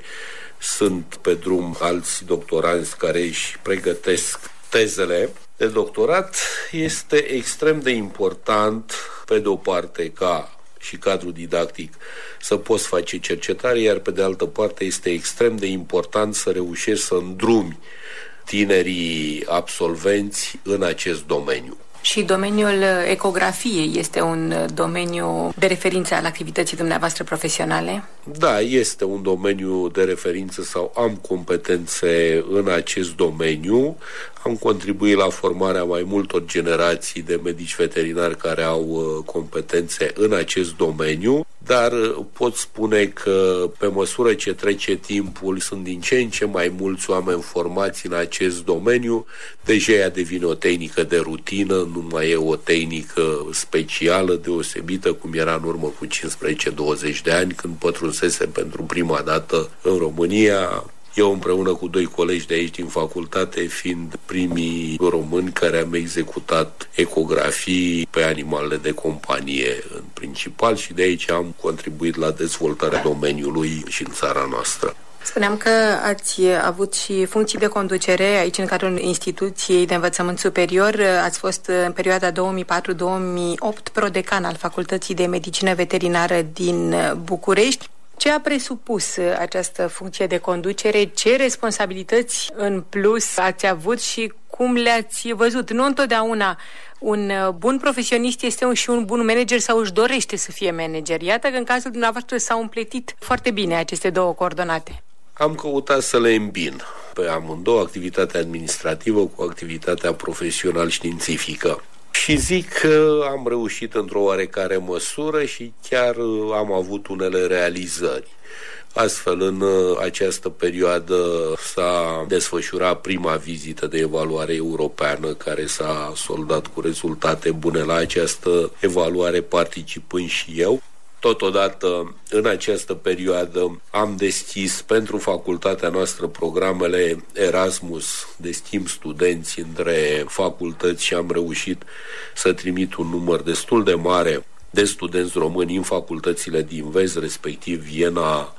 sunt pe drum alți doctoranți care își pregătesc tezele de doctorat. Este extrem de important, pe de o parte, ca și cadrul didactic să poți face cercetare, iar pe de altă parte este extrem de important să reușești să îndrumi tinerii absolvenți în acest domeniu. Și domeniul ecografiei este un domeniu de referință al activității dumneavoastră profesionale? Da, este un domeniu de referință sau am competențe în acest domeniu. Am contribuit la formarea mai multor generații de medici veterinari care au competențe în acest domeniu, dar pot spune că pe măsură ce trece timpul sunt din ce în ce mai mulți oameni formați în acest domeniu. Deja ea devine o tehnică de rutină, nu mai e o tehnică specială, deosebită, cum era în urmă cu cincisprezece douăzeci de ani, când pătrunsese pentru prima dată în România. Eu împreună cu doi colegi de aici din facultate, fiind primii români care am executat ecografii pe animalele de companie în principal, și de aici am contribuit la dezvoltarea domeniului și în țara noastră. Spuneam că ați avut și funcții de conducere aici în cadrul Instituției de Învățământ Superior. Ați fost în perioada două mii patru două mii opt prodecan al Facultății de Medicină Veterinară din București. Ce a presupus această funcție de conducere? Ce responsabilități în plus ați avut și cum le-ați văzut? Nu întotdeauna un bun profesionist este un, și un bun manager sau își dorește să fie manager. Iată că în cazul dumneavoastră s-au împletit foarte bine aceste două coordonate. Am căutat să le îmbin pe amândouă, activitatea administrativă cu activitatea profesional-științifică. Și Și zic că am reușit într-o oarecare măsură și chiar am avut unele realizări. Astfel, în această perioadă s-a desfășurat prima vizită de evaluare europeană, care s-a soldat cu rezultate bune. La această evaluare participând și eu. Totodată, în această perioadă, am deschis pentru facultatea noastră programele Erasmus de schimb studenți între facultăți și am reușit să trimit un număr destul de mare de studenți români în facultățile din vest, respectiv Viena,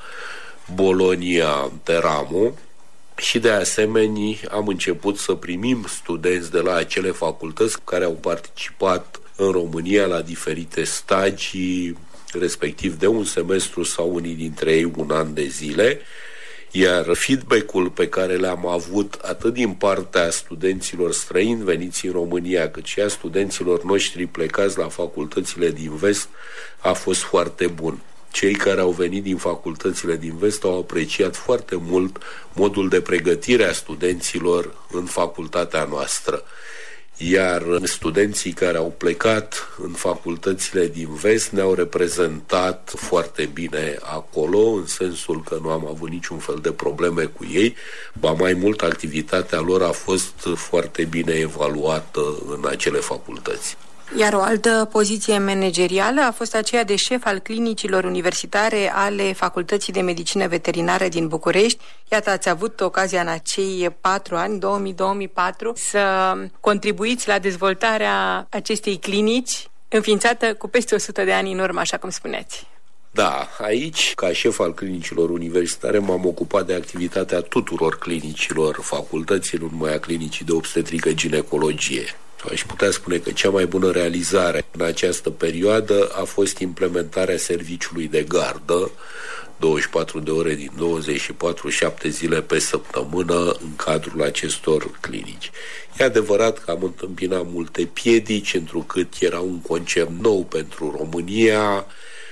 Bologna, Teramo. Și de asemenea am început să primim studenți de la acele facultăți care au participat în România la diferite stagii, respectiv de un semestru sau unii dintre ei un an de zile, iar feedback-ul pe care le-am avut atât din partea studenților străini veniți în România, cât și a studenților noștri plecați la facultățile din vest a fost foarte bun. Cei care au venit din facultățile din vest au apreciat foarte mult modul de pregătire a studenților în facultatea noastră. Iar studenții care au plecat în facultățile din vest ne-au reprezentat foarte bine acolo, în sensul că nu am avut niciun fel de probleme cu ei, ba mai mult activitatea lor a fost foarte bine evaluată în acele facultăți. Iar o altă poziție managerială a fost aceea de șef al clinicilor universitare ale Facultății de Medicină Veterinară din București. Iată, ați avut ocazia în acei patru ani, două mii - două mii patru, să contribuiți la dezvoltarea acestei clinici, înființată cu peste o sută de ani în urmă, așa cum spuneați. Da, aici, ca șef al clinicilor universitare, m-am ocupat de activitatea tuturor clinicilor facultății, nu numai a clinicii de obstetrică ginecologie. Aș putea spune că cea mai bună realizare în această perioadă a fost implementarea serviciului de gardă, douăzeci și patru de ore din douăzeci și patru, șapte zile pe săptămână în cadrul acestor clinici. E adevărat că am întâmpinat multe piedici, întrucât era un concept nou pentru România,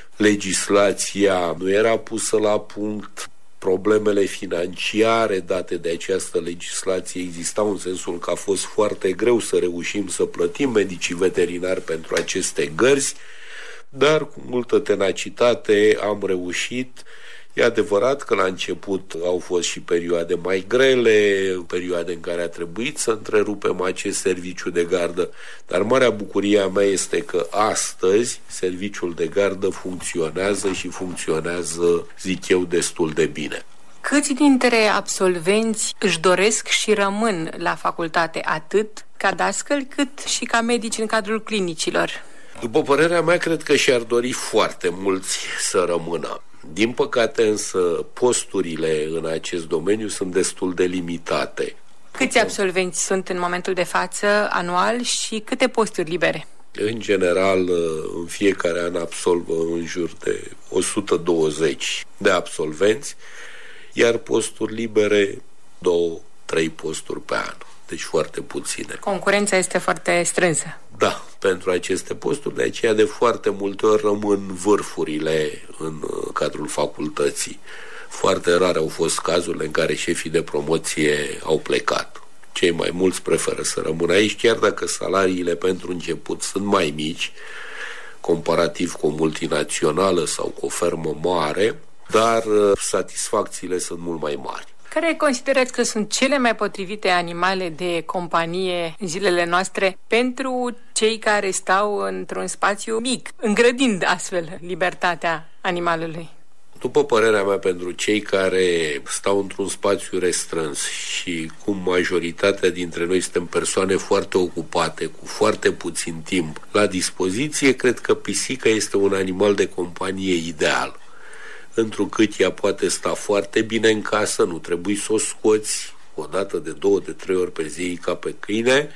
legislația nu era pusă la punct, problemele financiare date de această legislație existau în sensul că a fost foarte greu să reușim să plătim medicii veterinari pentru aceste gărzi, dar cu multă tenacitate am reușit. E adevărat că la început au fost și perioade mai grele, perioade în care a trebuit să întrerupem acest serviciu de gardă, dar marea bucurie a mea este că astăzi serviciul de gardă funcționează și funcționează, zic eu, destul de bine. Câți dintre absolvenți își doresc și rămân la facultate, atât ca dascăli, cât și ca medici în cadrul clinicilor? După părerea mea, cred că și-ar dori foarte mulți să rămână. Din păcate însă posturile în acest domeniu sunt destul de limitate. Câți absolvenți sunt în momentul de față anual și câte posturi libere? În general, în fiecare an absolvă în jur de o sută douăzeci de absolvenți, iar posturi libere, două, trei posturi pe an. Deci foarte puține. Concurența este foarte strânsă. Da, pentru aceste posturi, de aceea de foarte multe ori rămân vârfurile în cadrul facultății. Foarte rare au fost cazurile în care șefii de promoție au plecat. Cei mai mulți preferă să rămână aici, chiar dacă salariile pentru început sunt mai mici, comparativ cu o multinațională sau cu o fermă mare, dar satisfacțiile sunt mult mai mari. Care considerați că sunt cele mai potrivite animale de companie în zilele noastre pentru cei care stau într-un spațiu mic, îngrădind astfel libertatea animalului? După părerea mea, pentru cei care stau într-un spațiu restrâns și cum majoritatea dintre noi suntem persoane foarte ocupate, cu foarte puțin timp la dispoziție, cred că pisica este un animal de companie ideal. Întrucât ea poate sta foarte bine în casă, nu trebuie să o scoți o dată de două, de trei ori pe zi ca pe câine,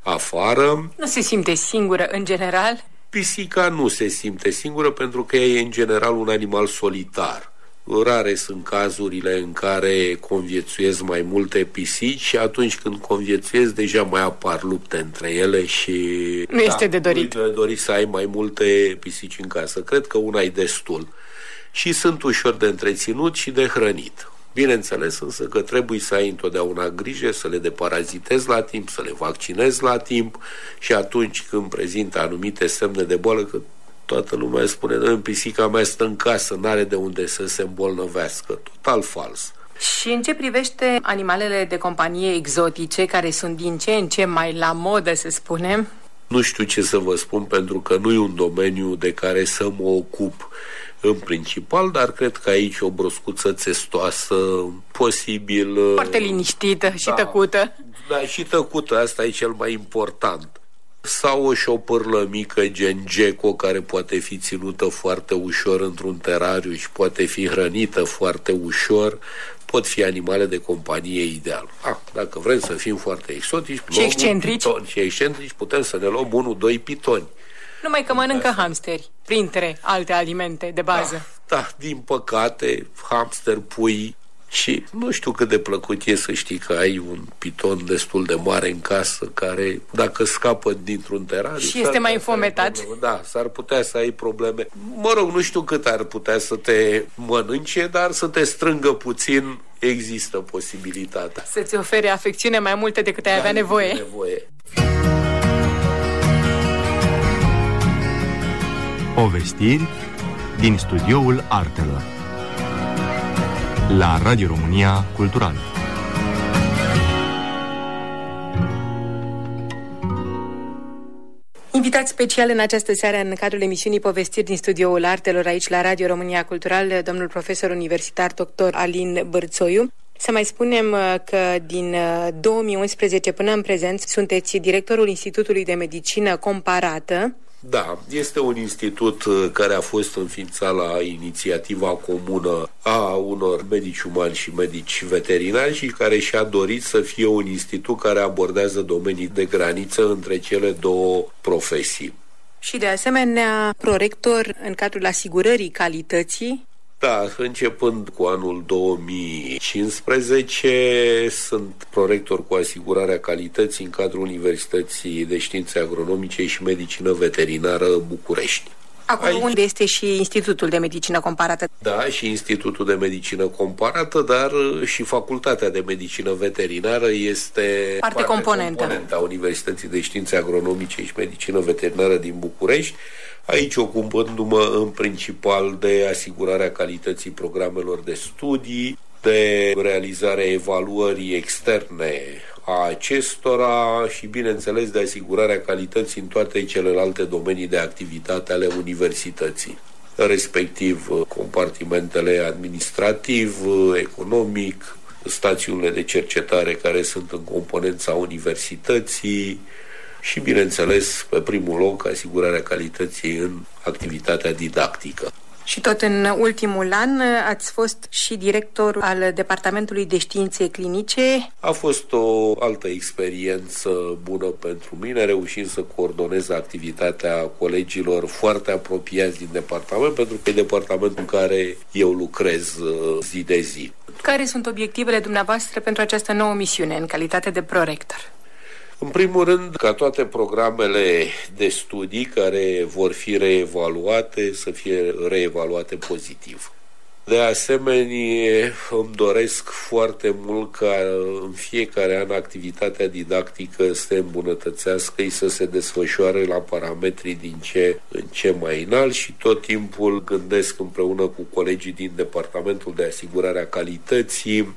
afară. Nu se simte singură în general? Pisica nu se simte singură pentru că ea e în general un animal solitar. Rare sunt cazurile în care conviețuiesc mai multe pisici și atunci când conviețuiesc deja mai apar lupte între ele și... Nu da, este de dorit. Nu e de dorit să ai mai multe pisici în casă. Cred că una e destul. Și sunt ușor de întreținut și de hrănit. Bineînțeles însă că trebuie să ai întotdeauna grijă să le deparazitezi la timp, să le vaccinezi la timp și atunci când prezintă anumite semne de boală, că toată lumea spune, în pisica mea stă în casă, n-are de unde să se îmbolnăvească. Total fals. Și în ce privește animalele de companie exotice, care sunt din ce în ce mai la modă, să spunem? Nu știu ce să vă spun, pentru că nu e un domeniu de care să mă ocup în principal, dar cred că aici o broscuță țestoasă, posibil... Foarte liniștită și da, tăcută. Da, și tăcută, asta e cel mai important. Sau o șopârlă mică, gen gecko, care poate fi ținută foarte ușor într-un terariu și poate fi hrănită foarte ușor, pot fi animale de companie ideal. Ah, dacă vrem să fim foarte exotici și excentrici, piton, și excentrici, putem să ne luăm unul, doi pitoni. Numai că mănâncă asta. Hamsteri, printre alte alimente de bază. Da, da, din păcate, hamster, pui. Și nu știu cât de plăcut e să știi că ai un piton destul de mare în casă care, dacă scapă dintr-un terariu... Și este mai înfometat. Da, s-ar putea să ai probleme. Mă rog, nu știu cât ar putea să te mănânce, dar să te strângă puțin, există posibilitatea. Să-ți ofere afecțiune mai multă decât ai da, avea nevoie. nevoie. Povestiri din studioul Artelor la Radio România Cultural. Invitat special în această seară în cadrul emisiunii Povestiri din studioul Artelor aici la Radio România Cultural, domnul profesor universitar doctor Alin Bârțoiu. Să mai spunem că din două mii unsprezece până în prezent sunteți directorul Institutului de Medicină Comparată. Da, este un institut care a fost înființat la inițiativa comună a unor medici umani și medici veterinari și care și-a dorit să fie un institut care abordează domenii de graniță între cele două profesii. Și de asemenea, prorector în cadrul asigurării calității. Da, începând cu anul două mii cincisprezece, sunt prorector cu asigurarea calității în cadrul Universității de Științe Agronomice și Medicină Veterinară București. Acolo aici, unde este și Institutul de Medicină Comparată. Da, și Institutul de Medicină Comparată, dar și Facultatea de Medicină Veterinară este parte, parte componentă. componentă a Universității de Științe Agronomice și Medicină Veterinară din București. Aici ocupându-mă în principal de asigurarea calității programelor de studii, de realizarea evaluării externe a acestora și, bineînțeles, de asigurarea calității în toate celelalte domenii de activitate ale universității, respectiv compartimentele administrativ, economic, stațiunile de cercetare care sunt în componența universității, și, bineînțeles, pe primul loc, asigurarea calității în activitatea didactică. Și tot în ultimul an ați fost și director al Departamentului de Științe Clinice. A fost o altă experiență bună pentru mine, reușind să coordonez activitatea colegilor foarte apropiați din departament, pentru că e departamentul în care eu lucrez zi de zi. Care sunt obiectivele dumneavoastră pentru această nouă misiune în calitate de prorector? În primul rând, ca toate programele de studii care vor fi reevaluate, să fie reevaluate pozitiv. De asemenea, îmi doresc foarte mult ca în fiecare an activitatea didactică să se îmbunătățească și să se desfășoare la parametri din ce în ce mai înalt și tot timpul gândesc împreună cu colegii din Departamentul de Asigurare a Calității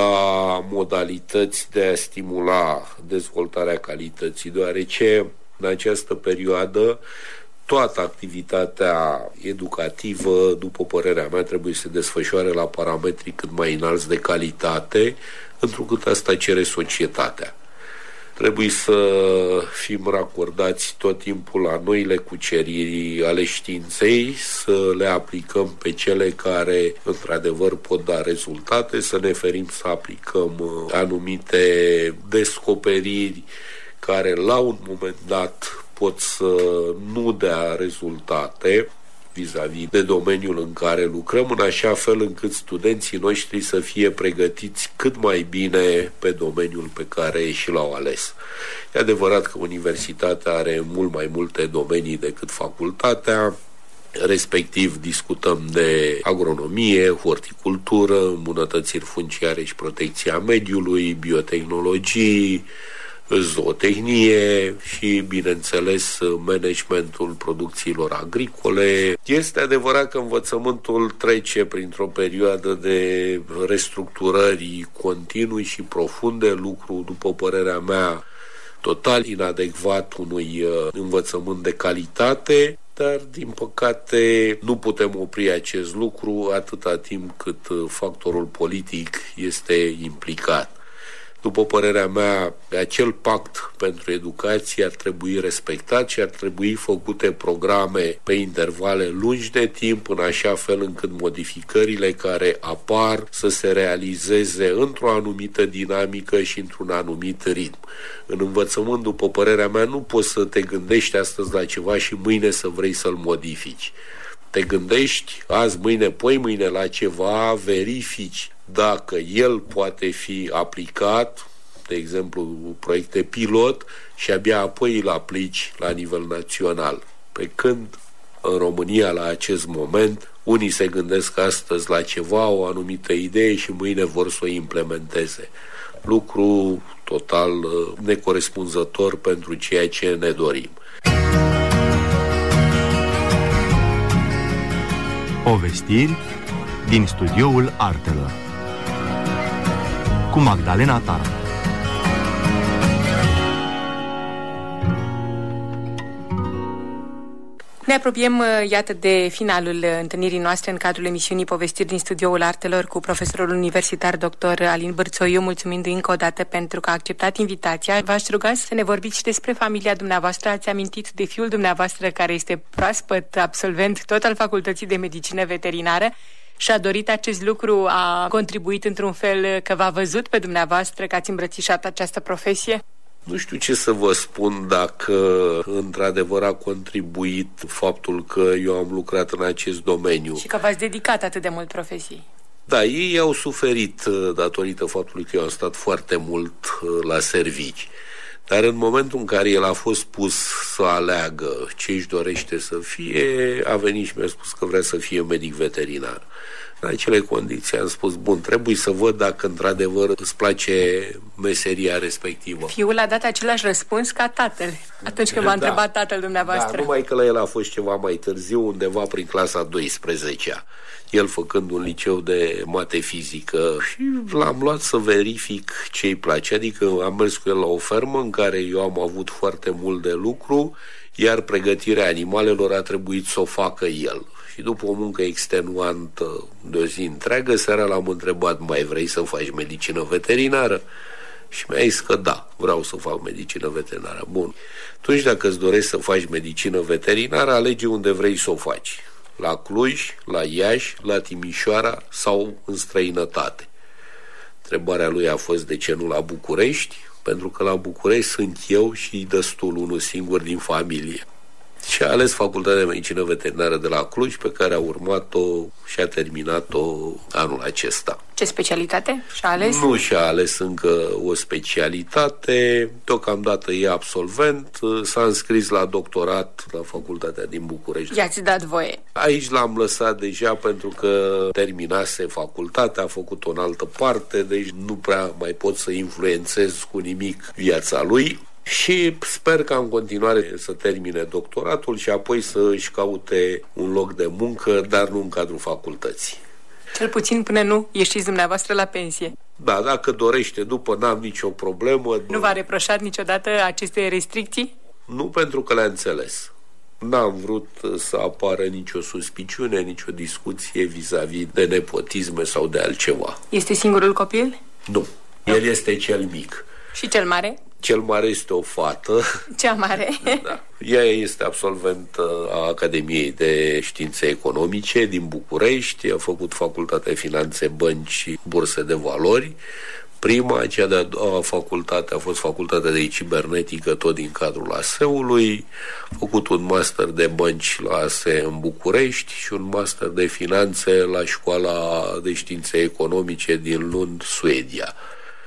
la modalități de a stimula dezvoltarea calității, deoarece în această perioadă toată activitatea educativă, după părerea mea, trebuie să se desfășoare la parametri cât mai înalți de calitate, întrucât asta cere societatea. Trebuie să fim racordați tot timpul la noile cuceriri ale științei, să le aplicăm pe cele care într-adevăr pot da rezultate, să ne ferim să aplicăm anumite descoperiri care la un moment dat pot să nu dea rezultate vis-a-vis de domeniul în care lucrăm, în așa fel încât studenții noștri să fie pregătiți cât mai bine pe domeniul pe care și l-au ales. E adevărat că universitatea are mult mai multe domenii decât facultatea, Respectiv discutăm de agronomie, horticultură, îmbunătățiri funciare și protecția mediului, biotehnologii, zootehnie și, bineînțeles, managementul producțiilor agricole. Este adevărat că învățământul trece printr-o perioadă de restructurări continui și profunde, lucru, după părerea mea, total inadecvat unui învățământ de calitate, dar, din păcate, nu putem opri acest lucru atâta timp cât factorul politic este implicat. După părerea mea, acel pact pentru educație ar trebui respectat și ar trebui făcute programe pe intervale lungi de timp, în așa fel încât modificările care apar să se realizeze într-o anumită dinamică și într-un anumit ritm. În învățământ, după părerea mea, nu poți să te gândești astăzi la ceva și mâine să vrei să-l modifici. Te gândești azi, mâine, poi mâine la ceva, verifici dacă el poate fi aplicat, de exemplu, proiecte pilot, și abia apoi îl aplici la nivel național. Pe când în România, la acest moment, unii se gândesc astăzi la ceva, o anumită idee și mâine vor să o implementeze. Lucru total necorespunzător pentru ceea ce ne dorim. Povestiri din studioul Artelor cu Magdalena Tara. Ne apropiem, iată, de finalul întâlnirii noastre în cadrul emisiunii Povestiri din studioul Artelor cu profesorul universitar doctor Alin Bârțoiu, mulțumindu-i încă o dată pentru că a acceptat invitația. V-aș ruga să ne vorbiți și despre familia dumneavoastră. Ați amintit de fiul dumneavoastră, care este proaspăt absolvent tot al Facultății de Medicină Veterinară și a dorit acest lucru, a contribuit într-un fel că v-a văzut pe dumneavoastră că ați îmbrățișat această profesie? Nu știu ce să vă spun, dacă într-adevăr a contribuit faptul că eu am lucrat în acest domeniu. Și că v-ați dedicat atât de mult profesiei. Da, ei au suferit datorită faptului că eu am stat foarte mult la servici. Dar în momentul în care el a fost pus să aleagă ce își dorește să fie, a venit și mi-a spus că vrea să fie medic veterinar. În acele condiții am spus, bun, trebuie să văd dacă într-adevăr îți place meseria respectivă. Fiul a dat același răspuns ca tatăl, atunci când v-a da, întrebat tatăl dumneavoastră. Da, numai că la el a fost ceva mai târziu, undeva prin clasa a douăsprezecea. El făcând un liceu de mate-fizică și l-am luat să verific ce îi place. Adică am mers cu el la o fermă în care eu am avut foarte mult de lucru, iar pregătirea animalelor a trebuit să o facă el. Și după o muncă extenuantă de o zi întreagă, seara l-am întrebat, mai vrei să faci medicină veterinară? Și mi-a zis că da, vreau să fac medicină veterinară. Bun. Atunci, dacă îți dorești să faci medicină veterinară, alege unde vrei să o faci. La Cluj, la Iași, la Timișoara sau în străinătate. Întrebarea lui a fost de ce nu la București, pentru că la București sunt eu și destul unul singur din familie. Și a ales Facultatea de Medicină Veterinară de la Cluj, pe care a urmat-o și a terminat-o anul acesta. Ce specialitate și-a ales? Nu și-a ales încă o specialitate, deocamdată e absolvent, s-a înscris la doctorat la Facultatea din București. I-ați dat voie? Aici l-am lăsat deja pentru că terminase facultatea, a făcut-o în altă parte, deci nu prea mai pot să influențez cu nimic viața lui. Și sper ca în continuare să termine doctoratul și apoi să își caute un loc de muncă, dar nu în cadrul facultății. Cel puțin până nu ieșiți dumneavoastră la pensie. Da, dacă dorește, după n-am nicio problemă. Nu v-a reproșat niciodată aceste restricții? Nu, pentru că le-a înțeles. N-am vrut să apară nicio suspiciune, nicio discuție vis-a-vis de nepotisme sau de altceva. Este singurul copil? Nu, el este cel mic. Și cel mare? Cel mare este o fată. Cea mare? Da. Ea este absolventă a Academiei de Științe Economice din București, a făcut Facultatea Finanțe, Bănci și Burse de Valori. Prima, cea de-a doua facultate a fost Facultatea de Cibernetică, tot din cadrul A S E-ului, a făcut un master de bănci la A S E în București și un master de finanțe la Școala de Științe Economice din Lund, Suedia.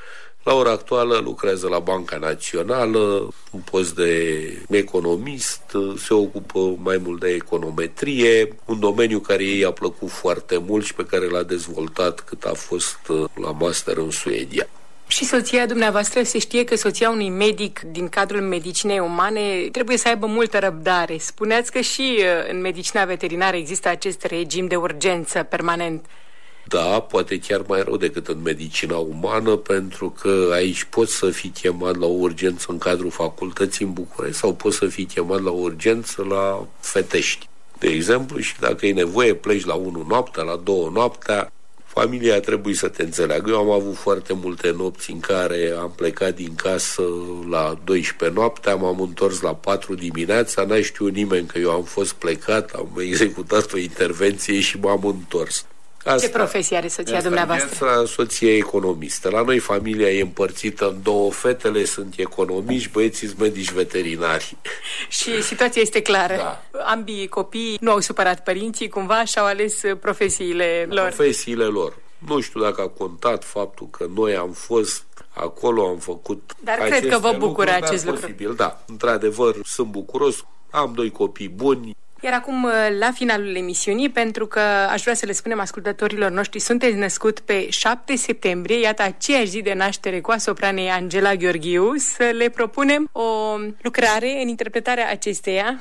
La ora actuală lucrează la Banca Națională, un post de economist, se ocupă mai mult de econometrie, un domeniu care ei i-a plăcut foarte mult și pe care l-a dezvoltat cât a fost la master în Suedia. Și soția dumneavoastră, se știe că soția unui medic din cadrul medicinei umane trebuie să aibă multă răbdare. Spuneați că și în medicina veterinară există acest regim de urgență permanent. Da, poate chiar mai rău decât în medicina umană, pentru că aici poți să fii chemat la o urgență în cadrul facultății în București sau poți să fii chemat la o urgență la Fetești. De exemplu, și dacă e nevoie, pleci la unu noaptea, la două noaptea, familia trebuie să te înțeleagă. Eu am avut foarte multe nopți în care am plecat din casă la douăsprezece noaptea, m-am întors la patru dimineața, n-a știut nimeni că eu am fost plecat, am executat o intervenție și m-am întors. Asta. Ce profesie are soția Asta dumneavoastră? Asta, soția e economistă. La noi familia e împărțită în două, fetele sunt economiști, băieții sunt medici veterinari. Și situația este clară. Da. Ambii copii nu au supărat părinții cumva și au ales profesiile lor. Profesiile lor. Nu știu dacă a contat faptul că noi am fost acolo, am făcut. Dar cred că vă bucură lucruri, acest lucru. Posibil, da. Într-adevăr, sunt bucuros. Am doi copii buni. Iar acum, la finalul emisiunii, pentru că aș vrea să le spunem ascultătorilor noștri, sunteți născut pe șapte septembrie, iată aceeași zi de naștere cu a sopranei Angela Gheorghiu, să le propunem o lucrare în interpretarea acesteia.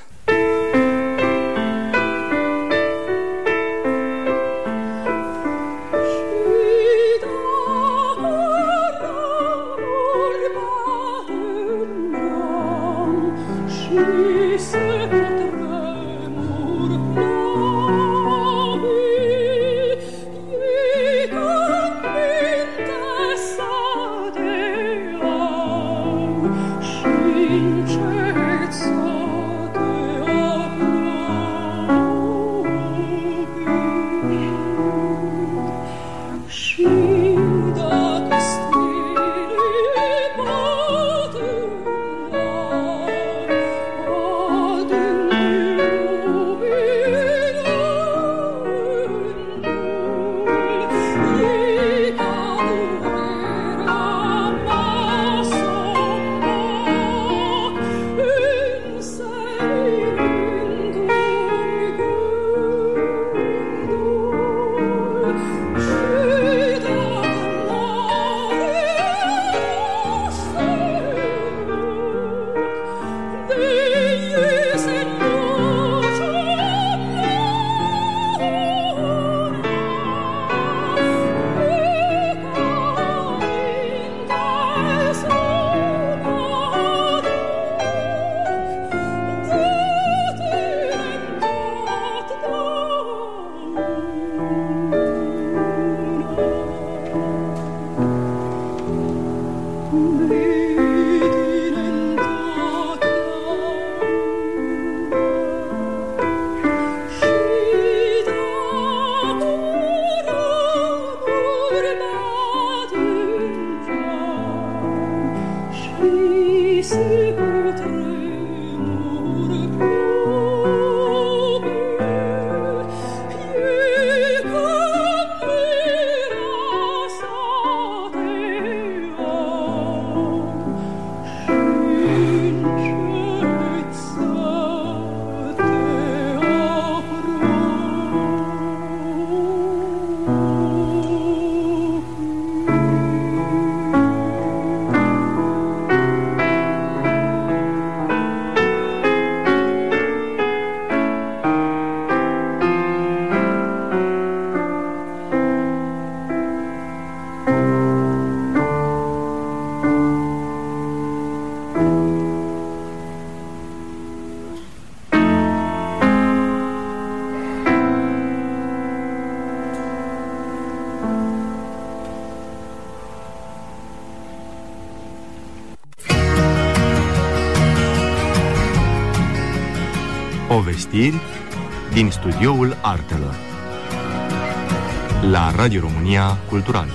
Povestiri din studioul Artelor la Radio România Cultural.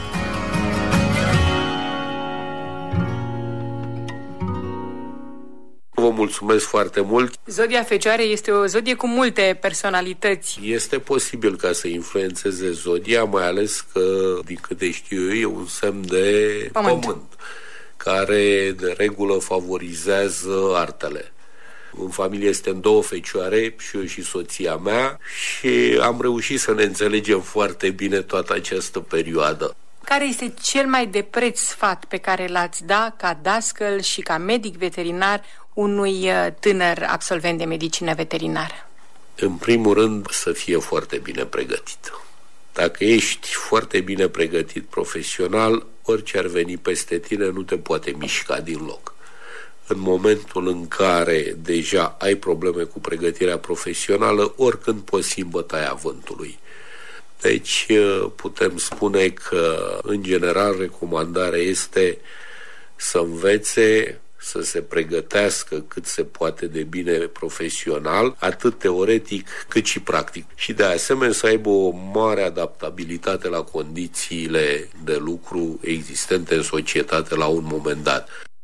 Vă mulțumesc foarte mult. Zodia Fecioare este o zodie cu multe personalități. Este posibil ca să influențeze zodia, mai ales că, din câte știu eu, e un semn de pământ, pământ care de regulă favorizează artele. În familie suntem două fecioare, și eu și soția mea, și am reușit să ne înțelegem foarte bine toată această perioadă. Care este cel mai de preț sfat pe care l-ați da ca dascăl și ca medic veterinar unui tânăr absolvent de medicină veterinară? În primul rând, să fie foarte bine pregătit. Dacă ești foarte bine pregătit profesional, orice ar veni peste tine nu te poate mișca din loc. În momentul în care deja ai probleme cu pregătirea profesională, oricând poți fi în bătaia vântului. Deci putem spune că, în general, recomandarea este să învețe, să se pregătească cât se poate de bine profesional, atât teoretic cât și practic. Și de asemenea să aibă o mare adaptabilitate la condițiile de lucru existente în societate la un moment dat.